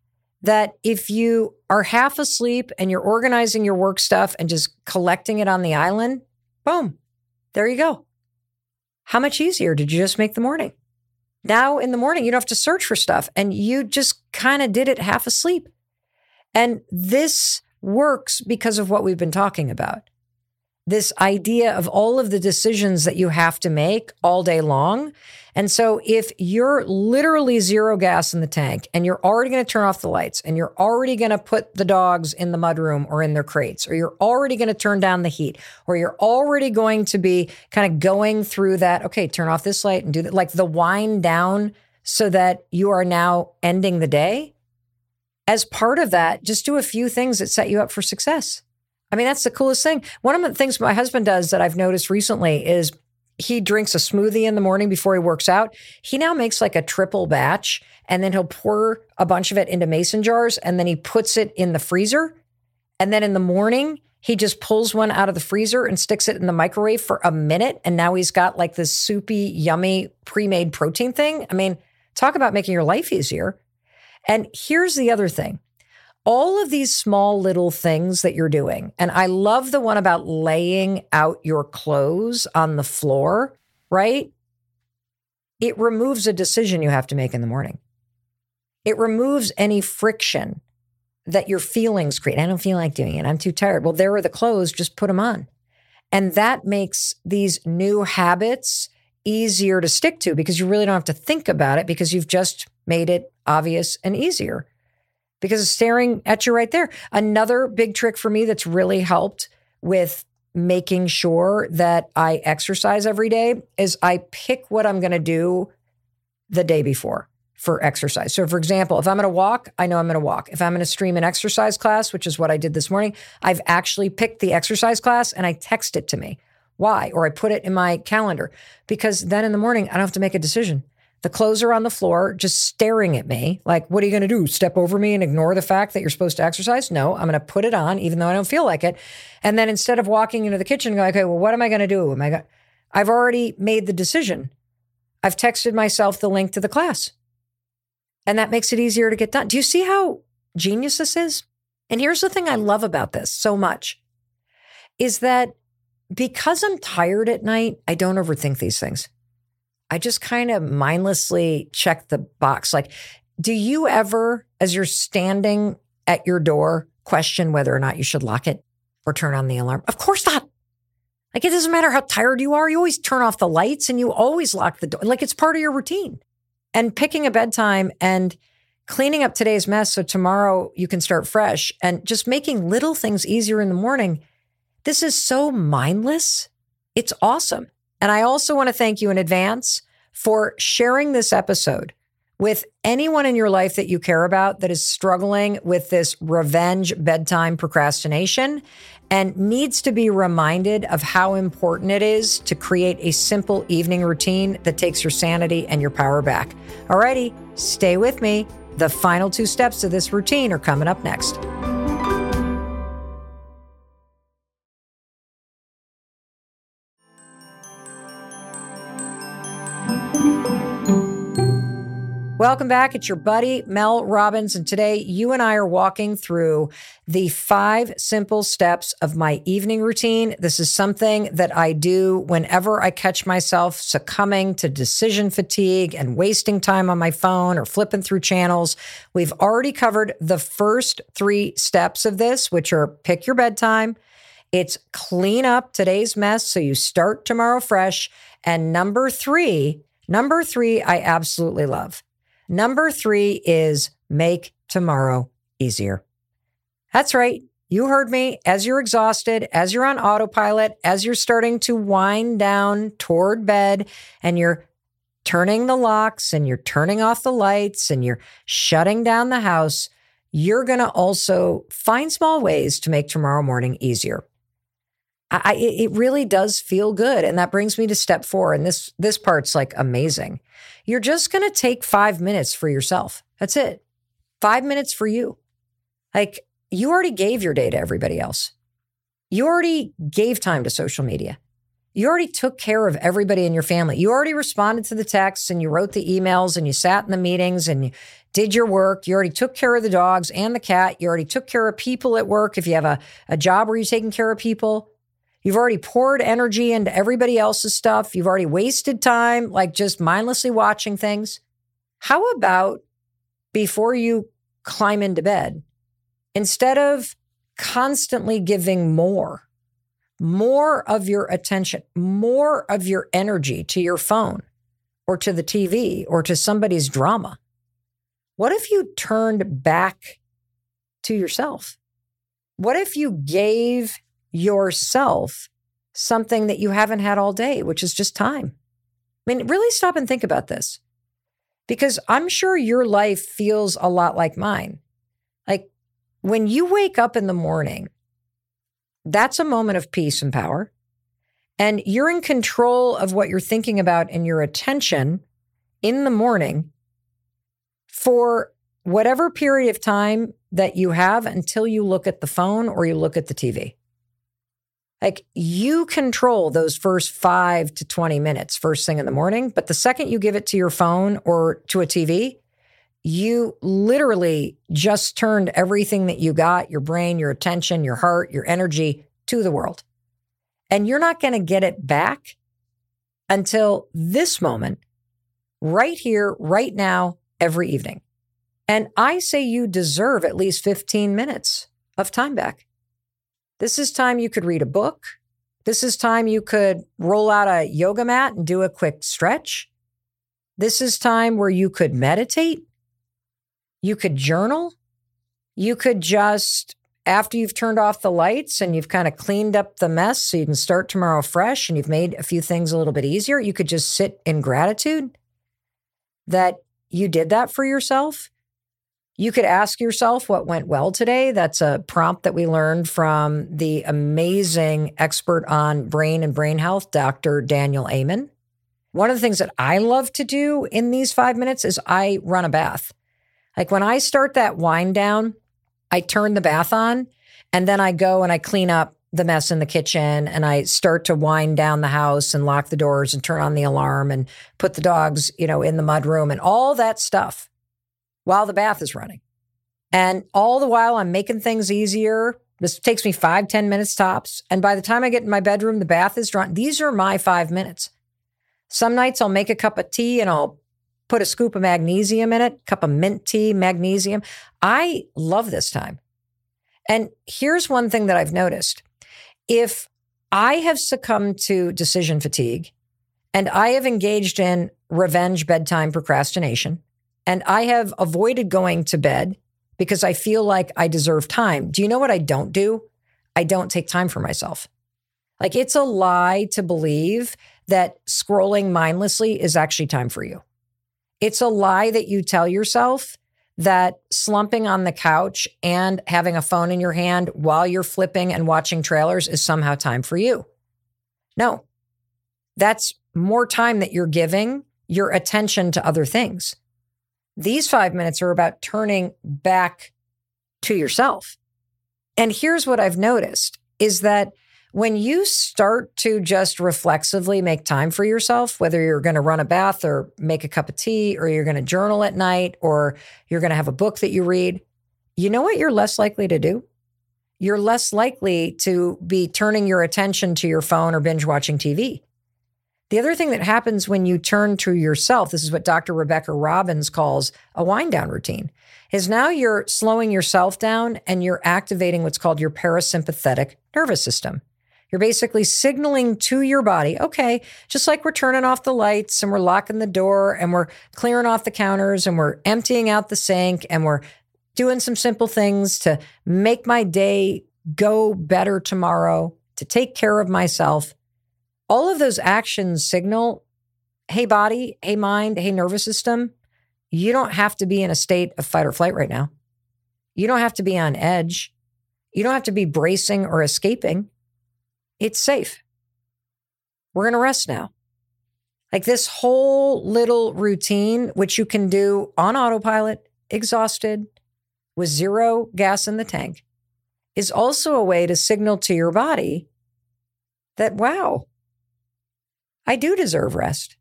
Speaker 1: that if you are half asleep and you're organizing your work stuff and just collecting it on the island, boom, there you go. How much easier did you just make the morning? Now in the morning, you don't have to search for stuff and you just kind of did it half asleep. And this works because of what we've been talking about. This idea of all of the decisions that you have to make all day long. And so if you're literally zero gas in the tank and you're already going to turn off the lights and you're already going to put the dogs in the mudroom or in their crates, or you're already going to turn down the heat, or you're already going to be kind of going through that, okay, turn off this light and do that, like the wind down so that you are now ending the day. As part of that, just do a few things that set you up for success. I mean, that's the coolest thing. One of the things my husband does that I've noticed recently is he drinks a smoothie in the morning before he works out. He now makes like a triple batch, and then he'll pour a bunch of it into mason jars, and then he puts it in the freezer. And then in the morning, he just pulls one out of the freezer and sticks it in the microwave for a minute. And now he's got like this soupy, yummy, pre-made protein thing. I mean, talk about making your life easier. And here's the other thing. All of these small little things that you're doing, and I love the one about laying out your clothes on the floor, right? It removes a decision you have to make in the morning. It removes any friction that your feelings create. I don't feel like doing it. I'm too tired. Well, there are the clothes. Just put them on. And that makes these new habits easier to stick to because you really don't have to think about it because you've just made it obvious and easier. Because it's staring at you right there. Another big trick for me that's really helped with making sure that I exercise every day is I pick what I'm going to do the day before for exercise. So for example, if I'm going to walk, I know I'm going to walk. If I'm going to stream an exercise class, which is what I did this morning, I've actually picked the exercise class and I text it to me. Why? Or I put it in my calendar because then in the morning, I don't have to make a decision. The clothes are on the floor, just staring at me. Like, what are you going to do? Step over me and ignore the fact that you're supposed to exercise? No, I'm going to put it on, even though I don't feel like it. And then instead of walking into the kitchen and going, okay, well, what am I going to do? Am I going? I've already made the decision. I've texted myself the link to the class. And that makes it easier to get done. Do you see how genius this is? And here's the thing I love about this so much, is that because I'm tired at night, I don't overthink these things. I just kind of mindlessly check the box. Like, do you ever, as you're standing at your door, question whether or not you should lock it or turn on the alarm? Of course not. Like, it doesn't matter how tired you are. You always turn off the lights and you always lock the door. Like, it's part of your routine. And picking a bedtime and cleaning up today's mess so tomorrow you can start fresh and just making little things easier in the morning. This is so mindless. It's awesome. And I also want to thank you in advance for sharing this episode with anyone in your life that you care about that is struggling with this revenge bedtime procrastination and needs to be reminded of how important it is to create a simple evening routine that takes your sanity and your power back. Alrighty, stay with me. The final two steps of this routine are coming up next. Welcome back. It's your buddy, Mel Robbins. And today you and I are walking through the five simple steps of my evening routine. This is something that I do whenever I catch myself succumbing to decision fatigue and wasting time on my phone or flipping through channels. We've already covered the first three steps of this, which are pick your bedtime. It's clean up today's mess so you start tomorrow fresh. And number three, number three, I absolutely love. Number three is make tomorrow easier. That's right. You heard me. As you're exhausted, as you're on autopilot, as you're starting to wind down toward bed and you're turning the locks and you're turning off the lights and you're shutting down the house, you're going to also find small ways to make tomorrow morning easier. I, it really does feel good. And that brings me to step four. And this, this part's like amazing. You're just going to take five minutes for yourself. That's it. Five minutes for you. Like, you already gave your day to everybody else. You already gave time to social media. You already took care of everybody in your family. You already responded to the texts and you wrote the emails and you sat in the meetings and you did your work. You already took care of the dogs and the cat. You already took care of people at work. If you have a, a job where you're taking care of people, you've already poured energy into everybody else's stuff. You've already wasted time, like just mindlessly watching things. How about before you climb into bed, instead of constantly giving more, more of your attention, more of your energy to your phone or to the T V or to somebody's drama, what if you turned back to yourself? What if you gave yourself something that you haven't had all day, which is just time? I mean, really stop and think about this, because I'm sure your life feels a lot like mine. Like when you wake up in the morning, that's a moment of peace and power. And you're in control of what you're thinking about and your attention in the morning for whatever period of time that you have until you look at the phone or you look at the T V. Like you control those first five to twenty minutes first thing in the morning. But the second you give it to your phone or to a T V, you literally just turned everything that you got, your brain, your attention, your heart, your energy, to the world. And you're not going to get it back until this moment, right here, right now, every evening. And I say you deserve at least fifteen minutes of time back. This is time you could read a book. This is time you could roll out a yoga mat and do a quick stretch. This is time where you could meditate. You could journal. You could just, after you've turned off the lights and you've kind of cleaned up the mess so you can start tomorrow fresh and you've made a few things a little bit easier, you could just sit in gratitude that you did that for yourself. You could ask yourself what went well today. That's a prompt that we learned from the amazing expert on brain and brain health, Doctor Daniel Amen. One of the things that I love to do in these five minutes is I run a bath. Like when I start that wind down, I turn the bath on and then I go and I clean up the mess in the kitchen and I start to wind down the house and lock the doors and turn on the alarm and put the dogs, you know, in the mudroom and all that stuff while the bath is running. And all the while I'm making things easier. This takes me five, ten minutes tops. And by the time I get in my bedroom, the bath is drawn. These are my five minutes. Some nights I'll make a cup of tea and I'll put a scoop of magnesium in it, cup of mint tea, magnesium. I love this time. And here's one thing that I've noticed. If I have succumbed to decision fatigue and I have engaged in revenge bedtime procrastination and I have avoided going to bed because I feel like I deserve time, do you know what I don't do? I don't take time for myself. Like it's a lie to believe that scrolling mindlessly is actually time for you. It's a lie that you tell yourself that slumping on the couch and having a phone in your hand while you're flipping and watching trailers is somehow time for you. No, that's more time that you're giving your attention to other things. These five minutes are about turning back to yourself. And here's what I've noticed is that when you start to just reflexively make time for yourself, whether you're going to run a bath or make a cup of tea, or you're going to journal at night, or you're going to have a book that you read, you know what you're less likely to do? You're less likely to be turning your attention to your phone or binge watching T V. The other thing that happens when you turn to yourself, this is what Doctor Rebecca Robbins calls a wind down routine, is now you're slowing yourself down and you're activating what's called your parasympathetic nervous system. You're basically signaling to your body, okay, just like we're turning off the lights and we're locking the door and we're clearing off the counters and we're emptying out the sink and we're doing some simple things to make my day go better tomorrow, to take care of myself. All of those actions signal, hey body, hey mind, hey nervous system, you don't have to be in a state of fight or flight right now. You don't have to be on edge. You don't have to be bracing or escaping. It's safe. We're going to rest now. Like this whole little routine, which you can do on autopilot, exhausted, with zero gas in the tank, is also a way to signal to your body that, wow, I do deserve rest.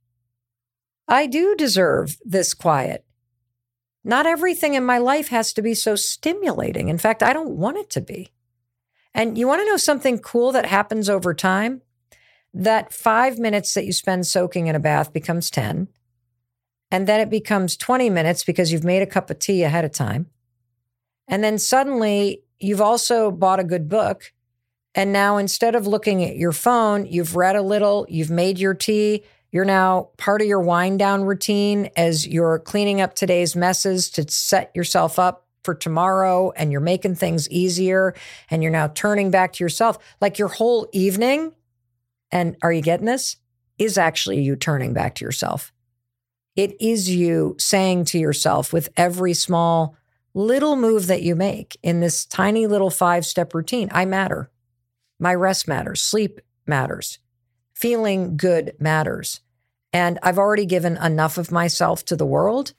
Speaker 1: I do deserve this quiet. Not everything in my life has to be so stimulating. In fact, I don't want it to be. And you want to know something cool that happens over time? That five minutes that you spend soaking in a bath becomes ten. And then it becomes twenty minutes because you've made a cup of tea ahead of time. And then suddenly you've also bought a good book. And now instead of looking at your phone, you've read a little, you've made your tea. You're now part of your wind down routine as you're cleaning up today's messes to set yourself up for tomorrow. And you're making things easier. And you're now turning back to yourself. Like your whole evening, and are you getting this? Is actually you turning back to yourself. It is you saying to yourself with every small little move that you make in this tiny little five-step routine, I matter. My rest matters. Sleep matters. Feeling good matters. And I've already given enough of myself to the world.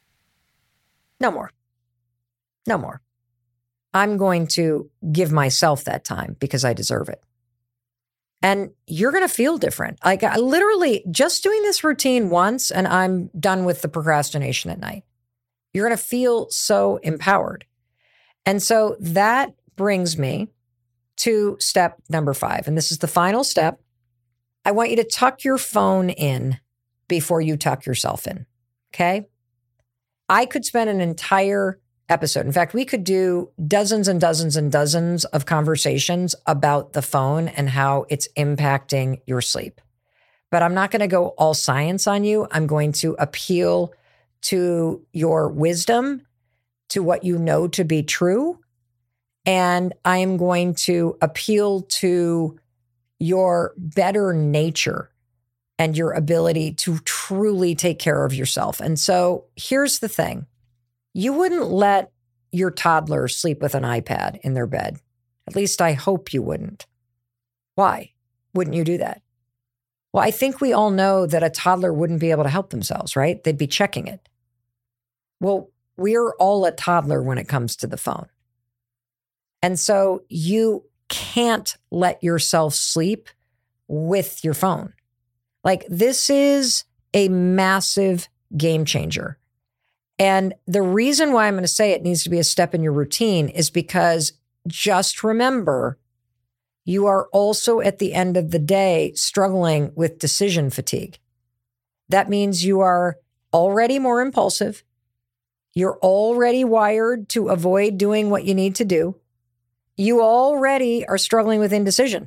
Speaker 1: No more. No more. I'm going to give myself that time because I deserve it. And you're going to feel different. Like I literally just doing this routine once and I'm done with the procrastination at night. You're going to feel so empowered. And so that brings me to step number five. And this is the final step. I want you to tuck your phone in before you tuck yourself in. Okay? I could spend an entire episode. In fact, we could do dozens and dozens and dozens of conversations about the phone and how it's impacting your sleep. But I'm not going to go all science on you. I'm going to appeal to your wisdom, to what you know to be true. And I am going to appeal to your better nature and your ability to truly take care of yourself. And so here's the thing. You wouldn't let your toddler sleep with an iPad in their bed. At least I hope you wouldn't. Why wouldn't you do that? Well, I think we all know that a toddler wouldn't be able to help themselves, right? They'd be checking it. Well, we're all a toddler when it comes to the phone. And so you can't let yourself sleep with your phone. Like this is a massive game changer. And the reason why I'm going to say it needs to be a step in your routine is because just remember, you are also at the end of the day struggling with decision fatigue. That means you are already more impulsive. You're already wired to avoid doing what you need to do. You already are struggling with indecision.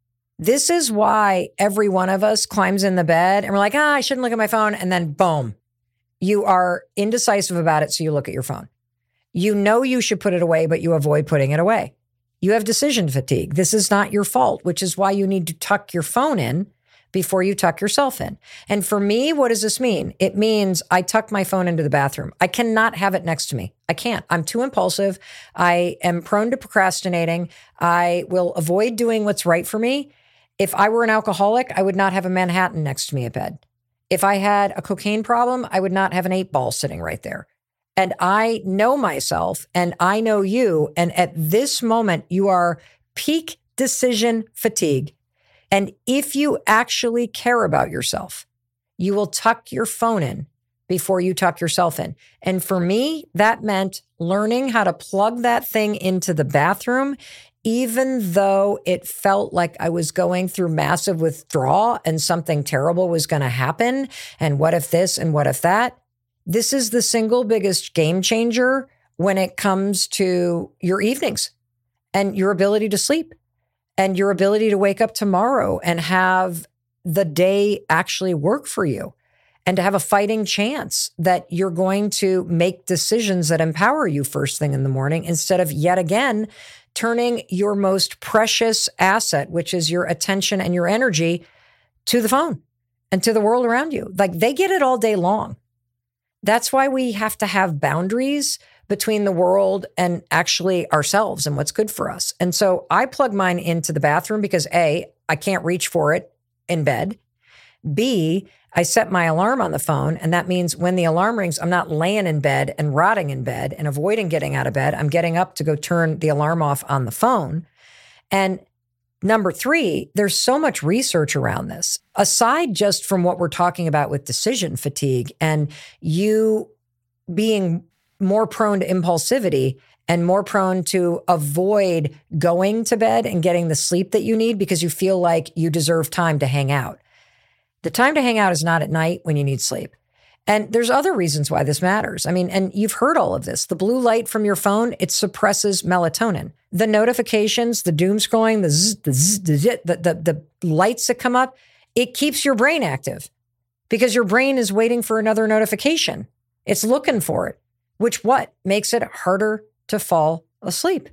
Speaker 1: This is why every one of us climbs in the bed and we're like, ah, I shouldn't look at my phone. And then boom. You are indecisive about it, so you look at your phone. You know you should put it away, but you avoid putting it away. You have decision fatigue. This is not your fault, which is why you need to tuck your phone in before you tuck yourself in. And for me, what does this mean? It means I tuck my phone into the bathroom. I cannot have it next to me. I can't. I'm too impulsive. I am prone to procrastinating. I will avoid doing what's right for me. If I were an alcoholic, I would not have a Manhattan next to me in bed. If I had a cocaine problem, I would not have an eight ball sitting right there. And I know myself and I know you. And at this moment, you are peak decision fatigue. And if you actually care about yourself, you will tuck your phone in before you tuck yourself in. And for me, that meant learning how to plug that thing into the bathroom, even though it felt like I was going through massive withdrawal and something terrible was going to happen. And what if this and what if that? This is the single biggest game changer when it comes to your evenings and your ability to sleep and your ability to wake up tomorrow and have the day actually work for you and to have a fighting chance that you're going to make decisions that empower you first thing in the morning instead of yet again turning your most precious asset, which is your attention and your energy, to the phone and to the world around you. Like they get it all day long. That's why we have to have boundaries between the world and actually ourselves and what's good for us. And so I plug mine into the bathroom because A, I can't reach for it in bed. B, I set my alarm on the phone. And that means when the alarm rings, I'm not laying in bed and rotting in bed and avoiding getting out of bed. I'm getting up to go turn the alarm off on the phone. And Number three, there's so much research around this. Aside just from what we're talking about with decision fatigue and you being more prone to impulsivity and more prone to avoid going to bed and getting the sleep that you need because you feel like you deserve time to hang out. The time to hang out is not at night when you need sleep. And there's other reasons why this matters. I mean, and you've heard all of this. The blue light from your phone, it suppresses melatonin. The notifications, the doom scrolling, the zzz, the zzz, the, zzz, the, the, the lights that come up, it keeps your brain active because your brain is waiting for another notification. It's looking for it, which what? Makes it harder to fall asleep.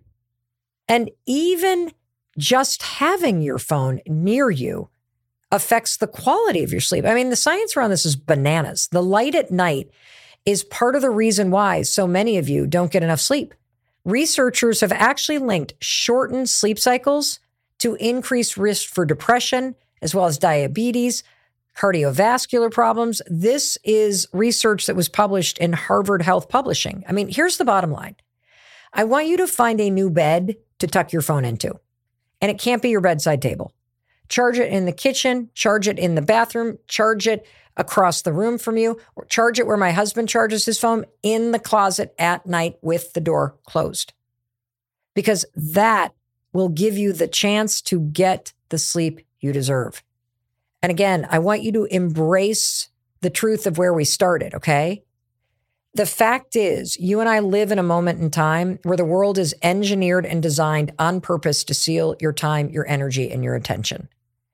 Speaker 1: And even just having your phone near you affects the quality of your sleep. I mean, the science around this is bananas. The light at night is part of the reason why so many of you don't get enough sleep. Researchers have actually linked shortened sleep cycles to increased risk for depression, as well as diabetes, cardiovascular problems. This is research that was published in Harvard Health Publishing. I mean, here's the bottom line. I want you to find a new bed to tuck your phone into, and it can't be your bedside table. Charge it in the kitchen, charge it in the bathroom, charge it across the room from you, or charge it where my husband charges his phone, in the closet at night with the door closed. Because that will give you the chance to get the sleep you deserve. And again, I want you to embrace the truth of where we started, okay? The fact is, you and I live in a moment in time where the world is engineered and designed on purpose to steal your time, your energy, and your attention.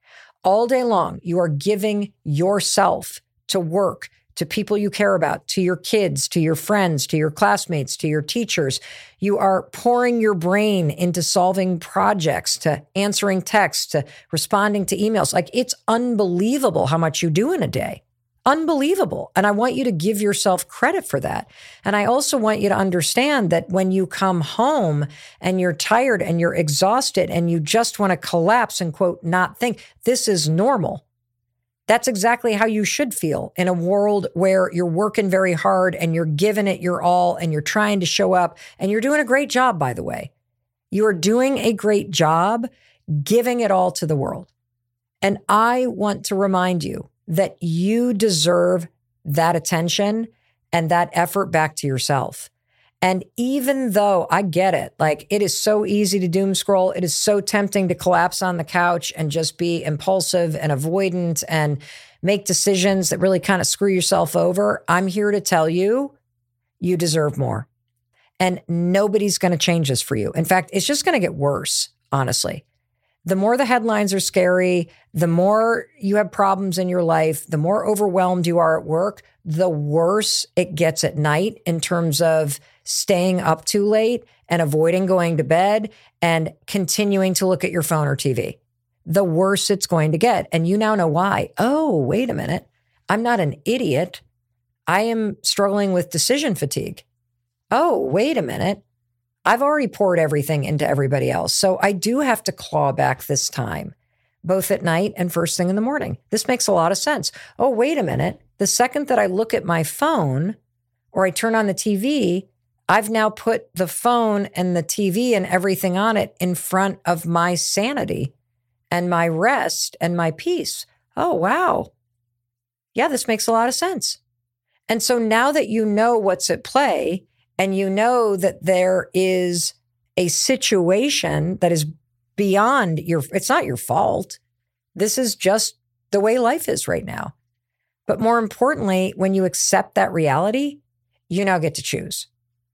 Speaker 1: All day long, you are giving yourself to work, to people you care about, to your kids, to your friends, to your classmates, to your teachers. You are pouring your brain into solving projects, to answering texts, to responding to emails. Like, it's unbelievable how much you do in a day. Unbelievable. And I want you to give yourself credit for that. And I also want you to understand that when you come home and you're tired and you're exhausted and you just want to collapse and, quote, not think, this is normal. That's exactly how you should feel in a world where you're working very hard and you're giving it your all and you're trying to show up, and you're doing a great job, by the way. You are doing a great job giving it all to the world. And I want to remind you that you deserve that attention and that effort back to yourself. And even though I get it, like, it is so easy to doom scroll, it is so tempting to collapse on the couch and just be impulsive and avoidant and make decisions that really kind of screw yourself over. I'm here to tell you, you deserve more. And nobody's going to change this for you. In fact, it's just going to get worse, honestly. The more the headlines are scary, the more you have problems in your life, the more overwhelmed you are at work, the worse it gets at night in terms of staying up too late and avoiding going to bed and continuing to look at your phone or T V. The worse it's going to get. And you now know why. Oh, wait a minute. I'm not an idiot. I am struggling with decision fatigue. Oh, wait a minute. I've already poured everything into everybody else. So I do have to claw back this time, both at night and first thing in the morning. This makes a lot of sense. Oh, wait a minute. The second that I look at my phone or I turn on the T V, I've now put the phone and the T V and everything on it in front of my sanity and my rest and my peace. Oh, wow. Yeah, this makes a lot of sense. And so now that you know what's at play, and you know that there is a situation that is beyond your, it's not your fault. This is just the way life is right now. But more importantly, when you accept that reality, you now get to choose.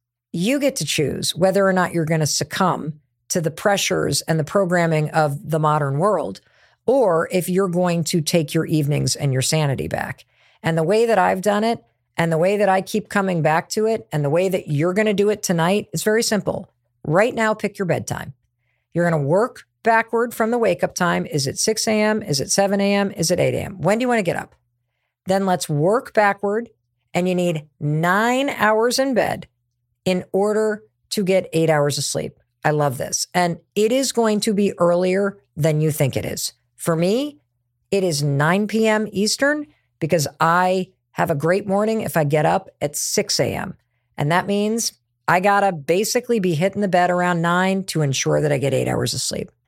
Speaker 1: You get to choose whether or not you're going to succumb to the pressures and the programming of the modern world, or if you're going to take your evenings and your sanity back. And the way that I've done it, and the way that I keep coming back to it, and the way that you're going to do it tonight is very simple. Right now, pick your bedtime. You're going to work backward from the wake-up time. Is it six a.m.? Is it seven a.m.? Is it eight a.m.? When do you want to get up? Then let's work backward, and you need nine hours in bed in order to get eight hours of sleep. I love this. And it is going to be earlier than you think it is. For me, it is nine p.m. Eastern because I have a great morning if I get up at six a.m. And that means I got to basically be hitting the bed around nine to ensure that I get eight hours of sleep.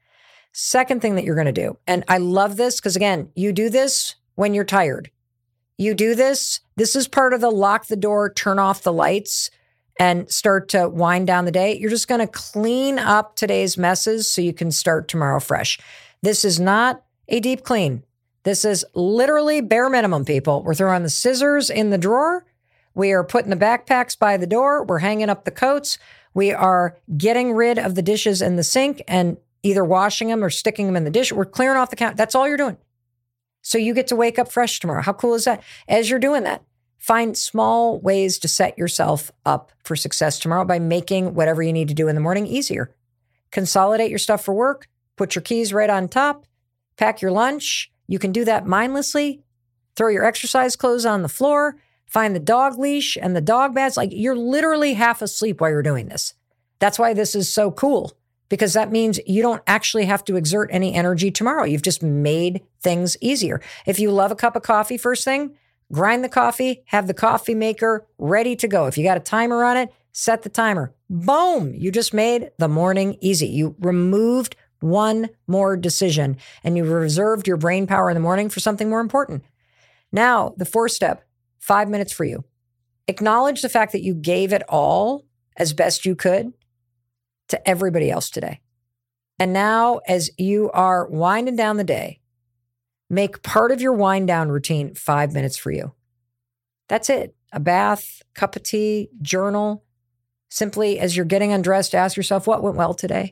Speaker 1: Second thing that you're going to do, and I love this because, again, you do this when you're tired. You do this. This is part of the lock the door, turn off the lights, and start to wind down the day. You're just going to clean up today's messes so you can start tomorrow fresh. This is not a deep clean. This is literally bare minimum, people. We're throwing the scissors in the drawer. We are putting the backpacks by the door. We're hanging up the coats. We are getting rid of the dishes in the sink and either washing them or sticking them in the dish. We're clearing off the counter. That's all you're doing. So you get to wake up fresh tomorrow. How cool is that? As you're doing that, find small ways to set yourself up for success tomorrow by making whatever you need to do in the morning easier. Consolidate your stuff for work. Put your keys right on top. Pack your lunch. You can do that mindlessly. Throw your exercise clothes on the floor. Find the dog leash and the dog bags. Like, you're literally half asleep while you're doing this. That's why this is so cool, because that means you don't actually have to exert any energy tomorrow. You've just made things easier. If you love a cup of coffee first thing, grind the coffee, have the coffee maker ready to go. If you got a timer on it, set the timer. Boom, you just made the morning easy. You removed one more decision and you reserved your brain power in the morning for something more important. Now, the fourth step, five minutes for you. Acknowledge the fact that you gave it all as best you could to everybody else today. And now, as you are winding down the day, make part of your wind down routine five minutes for you. That's it. A bath, cup of tea, journal. Simply, as you're getting undressed, ask yourself, what went well today?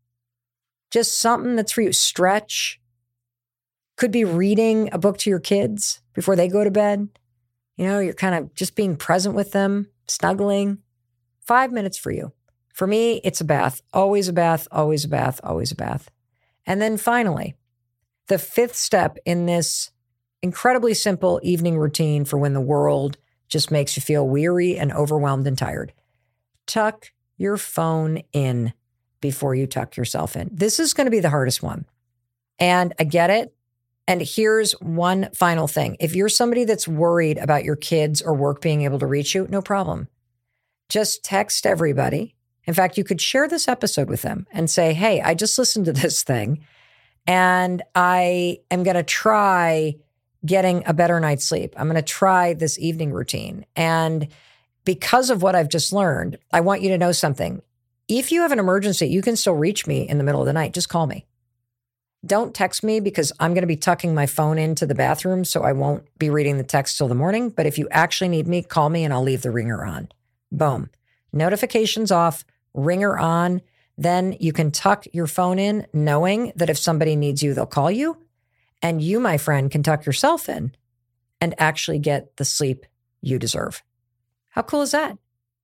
Speaker 1: Just something that's for you. Stretch. Could be reading a book to your kids before they go to bed. You know, you're kind of just being present with them, snuggling. Five minutes for you. For me, it's a bath. Always a bath, always a bath, always a bath. And then finally, the fifth step in this incredibly simple evening routine for when the world just makes you feel weary and overwhelmed and tired. Tuck your phone in before you tuck yourself in. This is going to be the hardest one. And I get it. And here's one final thing. If you're somebody that's worried about your kids or work being able to reach you, no problem. Just text everybody. In fact, you could share this episode with them and say, hey, I just listened to this thing and I am going to try getting a better night's sleep. I'm going to try this evening routine. And because of what I've just learned, I want you to know something. If you have an emergency, you can still reach me in the middle of the night. Just call me. Don't text me because I'm going to be tucking my phone into the bathroom, so I won't be reading the text till the morning. But if you actually need me, call me and I'll leave the ringer on. Boom. Notifications off, ringer on. Then you can tuck your phone in knowing that if somebody needs you, they'll call you. And you, my friend, can tuck yourself in and actually get the sleep you deserve. How cool is that?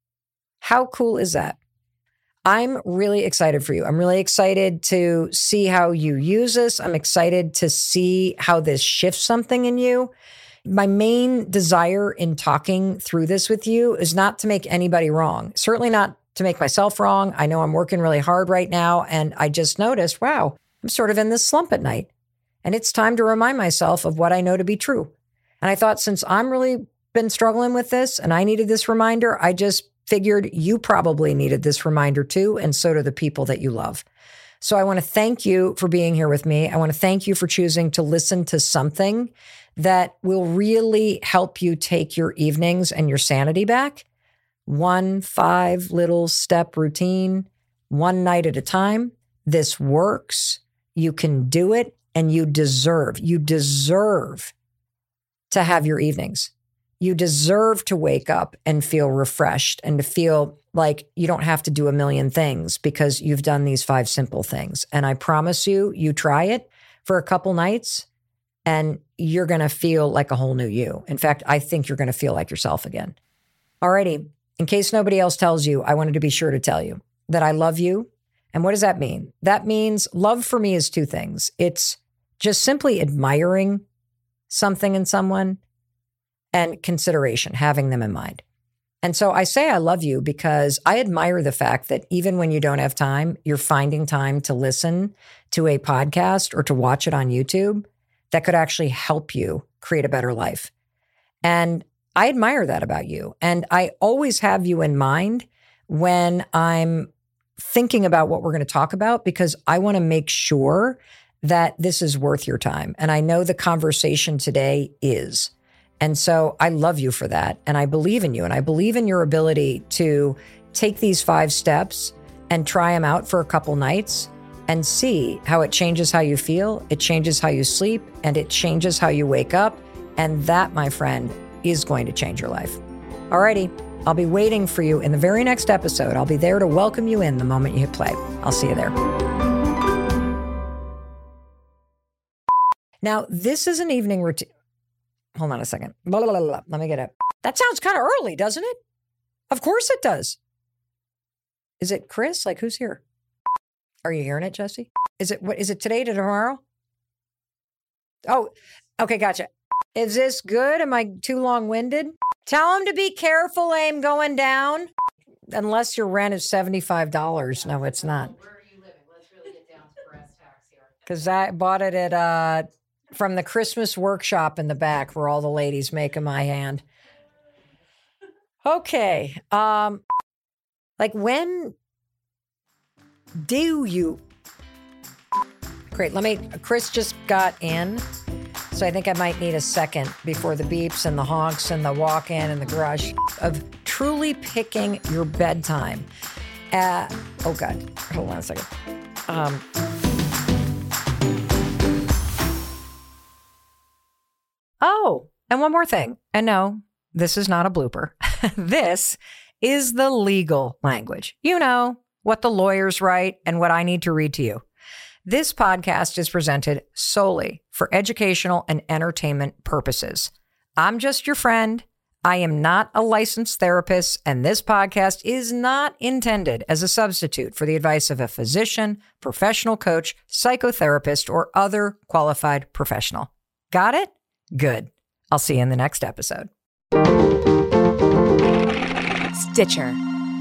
Speaker 1: How cool is that? I'm really excited for you. I'm really excited to see how you use this. I'm excited to see how this shifts something in you. My main desire in talking through this with you is not to make anybody wrong, certainly not to make myself wrong. I know I'm working really hard right now, and I just noticed, wow, I'm sort of in this slump at night. And it's time to remind myself of what I know to be true. And I thought, since I'm really been struggling with this and I needed this reminder, I just figured you probably needed this reminder too, and so do the people that you love. So I want to thank you for being here with me. I want to thank you for choosing to listen to something that will really help you take your evenings and your sanity back. One five little step routine, one night at a time. This works. You can do it, and you deserve, you deserve to have your evenings. You deserve to wake up and feel refreshed and to feel like you don't have to do a million things because you've done these five simple things. And I promise you, you try it for a couple nights and you're going to feel like a whole new you. In fact, I think you're going to feel like yourself again. Alrighty, in case nobody else tells you, I wanted to be sure to tell you that I love you. And what does that mean? That means love for me is two things. It's just simply admiring something in someone, and consideration, having them in mind. And so I say I love you because I admire the fact that even when you don't have time, you're finding time to listen to a podcast or to watch it on YouTube that could actually help you create a better life. And I admire that about you. And I always have you in mind when I'm thinking about what we're going to talk about because I want to make sure that this is worth your time. And I know the conversation today is. And so I love you for that. And I believe in you. And I believe in your ability to take these five steps and try them out for a couple nights and see how it changes how you feel, it changes how you sleep, and it changes how you wake up. And that, my friend, is going to change your life. Alrighty, I'll be waiting for you in the very next episode. I'll be there to welcome you in the moment you hit play. I'll see you there. Now, this is an evening routine. Hold on a second. Blah, blah, blah, blah. Let me get it. That sounds kind of early, doesn't it? Of course it does. Is it Chris? Like, who's here? Are you hearing it, Jesse? Is it what? Is it today to tomorrow? Oh, okay, gotcha. Is this good? Am I too long-winded? Tell him to be careful, aim going down. Unless your rent is seventy-five dollars. No, it's not.
Speaker 2: Where are you living? Let's really get down to brass tacks here.
Speaker 1: Because I bought it at uh, from the Christmas workshop in the back where all the ladies make in my hand. Okay. Um, like when do you... Great. Let me... Chris just got in. So I think I might need a second before the beeps and the honks and the walk-in and the garage of truly picking your bedtime. Uh, oh, God. Hold on a second. Um, oh, and one more thing. And no, this is not a blooper. This is the legal language. You know, what the lawyers write and what I need to read to you. This podcast is presented solely for educational and entertainment purposes. I'm just your friend. I am not a licensed therapist, and this podcast is not intended as a substitute for the advice of a physician, professional coach, psychotherapist, or other qualified professional. Got it? Good. I'll see you in the next episode.
Speaker 3: Stitcher.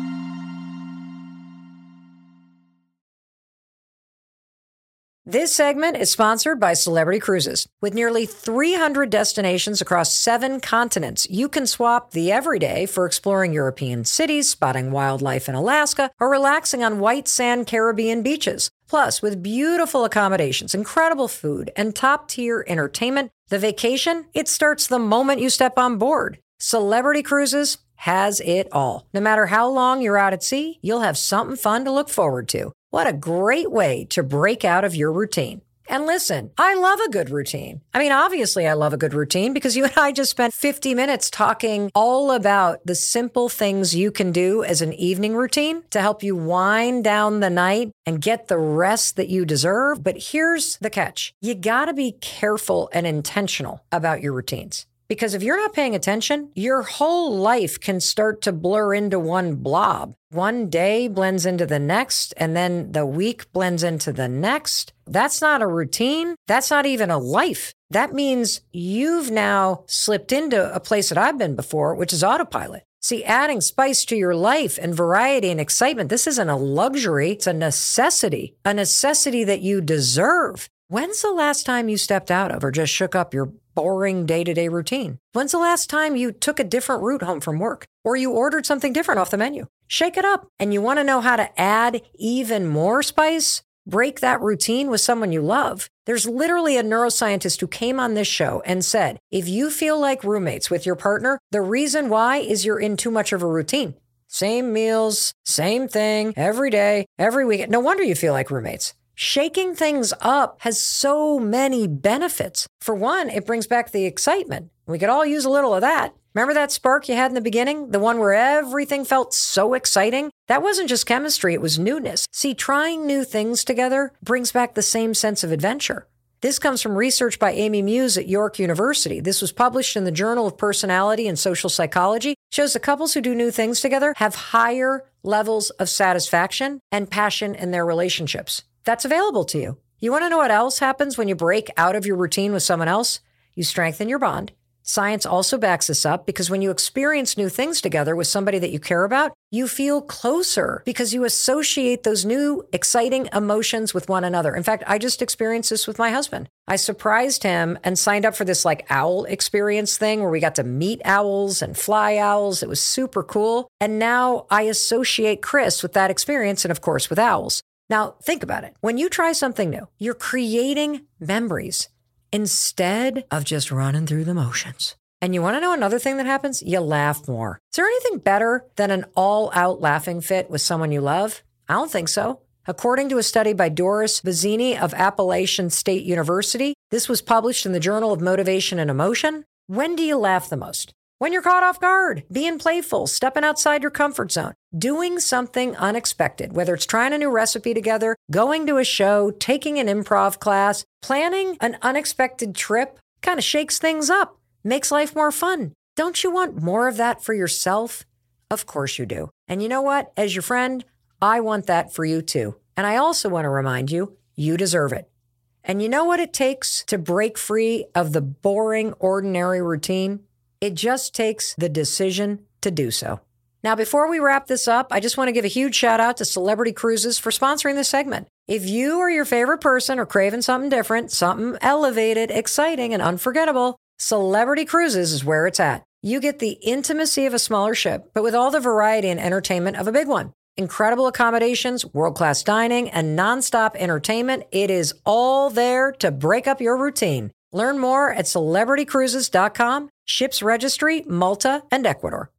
Speaker 1: This segment is sponsored by Celebrity Cruises. With nearly three hundred destinations across seven continents, you can swap the everyday for exploring European cities, spotting wildlife in Alaska, or relaxing on white sand Caribbean beaches. Plus, with beautiful accommodations, incredible food, and top-tier entertainment, the vacation, it starts the moment you step on board. Celebrity Cruises has it all. No matter how long you're out at sea, you'll have something fun to look forward to. What a great way to break out of your routine. And listen, I love a good routine. I mean, obviously I love a good routine because you and I just spent fifty minutes talking all about the simple things you can do as an evening routine to help you wind down the night and get the rest that you deserve. But here's the catch. You gotta be careful and intentional about your routines. Because if you're not paying attention, your whole life can start to blur into one blob. One day blends into the next, and then the week blends into the next. That's not a routine. That's not even a life. That means you've now slipped into a place that I've been before, which is autopilot. See, adding spice to your life and variety and excitement, this isn't a luxury. It's a necessity, a necessity that you deserve. When's the last time you stepped out of or just shook up your boring day-to-day routine? When's the last time you took a different route home from work or you ordered something different off the menu? Shake it up. And you want to know how to add even more spice? Break that routine with someone you love. There's literally a neuroscientist who came on this show and said, if you feel like roommates with your partner, the reason why is you're in too much of a routine. Same meals, same thing, every day, every weekend. No wonder you feel like roommates. Shaking things up has so many benefits. For one, it brings back the excitement. We could all use a little of that. Remember that spark you had in the beginning? The one where everything felt so exciting? That wasn't just chemistry, it was newness. See, trying new things together brings back the same sense of adventure. This comes from research by Amy Muse at York University. This was published in the Journal of Personality and Social Psychology. It shows the couples who do new things together have higher levels of satisfaction and passion in their relationships. That's available to you. You want to know what else happens when you break out of your routine with someone else? You strengthen your bond. Science also backs this up because when you experience new things together with somebody that you care about, you feel closer because you associate those new exciting emotions with one another. In fact, I just experienced this with my husband. I surprised him and signed up for this like owl experience thing where we got to meet owls and fly owls. It was super cool. And now I associate Chris with that experience and of course with owls. Now think about it. When you try something new, you're creating memories instead of just running through the motions. And you want to know another thing that happens? You laugh more. Is there anything better than an all-out laughing fit with someone you love? I don't think so. According to a study by Doris Vizzini of Appalachian State University, this was published in the Journal of Motivation and Emotion. When do you laugh the most? When you're caught off guard, being playful, stepping outside your comfort zone, doing something unexpected, whether it's trying a new recipe together, going to a show, taking an improv class, planning an unexpected trip, kind of shakes things up, makes life more fun. Don't you want more of that for yourself? Of course you do. And you know what? As your friend, I want that for you too. And I also want to remind you, you deserve it. And you know what it takes to break free of the boring, ordinary routine? It just takes the decision to do so. Now, before we wrap this up, I just want to give a huge shout out to Celebrity Cruises for sponsoring this segment. If you or your favorite person are craving something different, something elevated, exciting, and unforgettable, Celebrity Cruises is where it's at. You get the intimacy of a smaller ship, but with all the variety and entertainment of a big one. Incredible accommodations, world-class dining, and nonstop entertainment. It is all there to break up your routine. Learn more at celebrity cruises dot com. Ships registry, Malta, and Ecuador.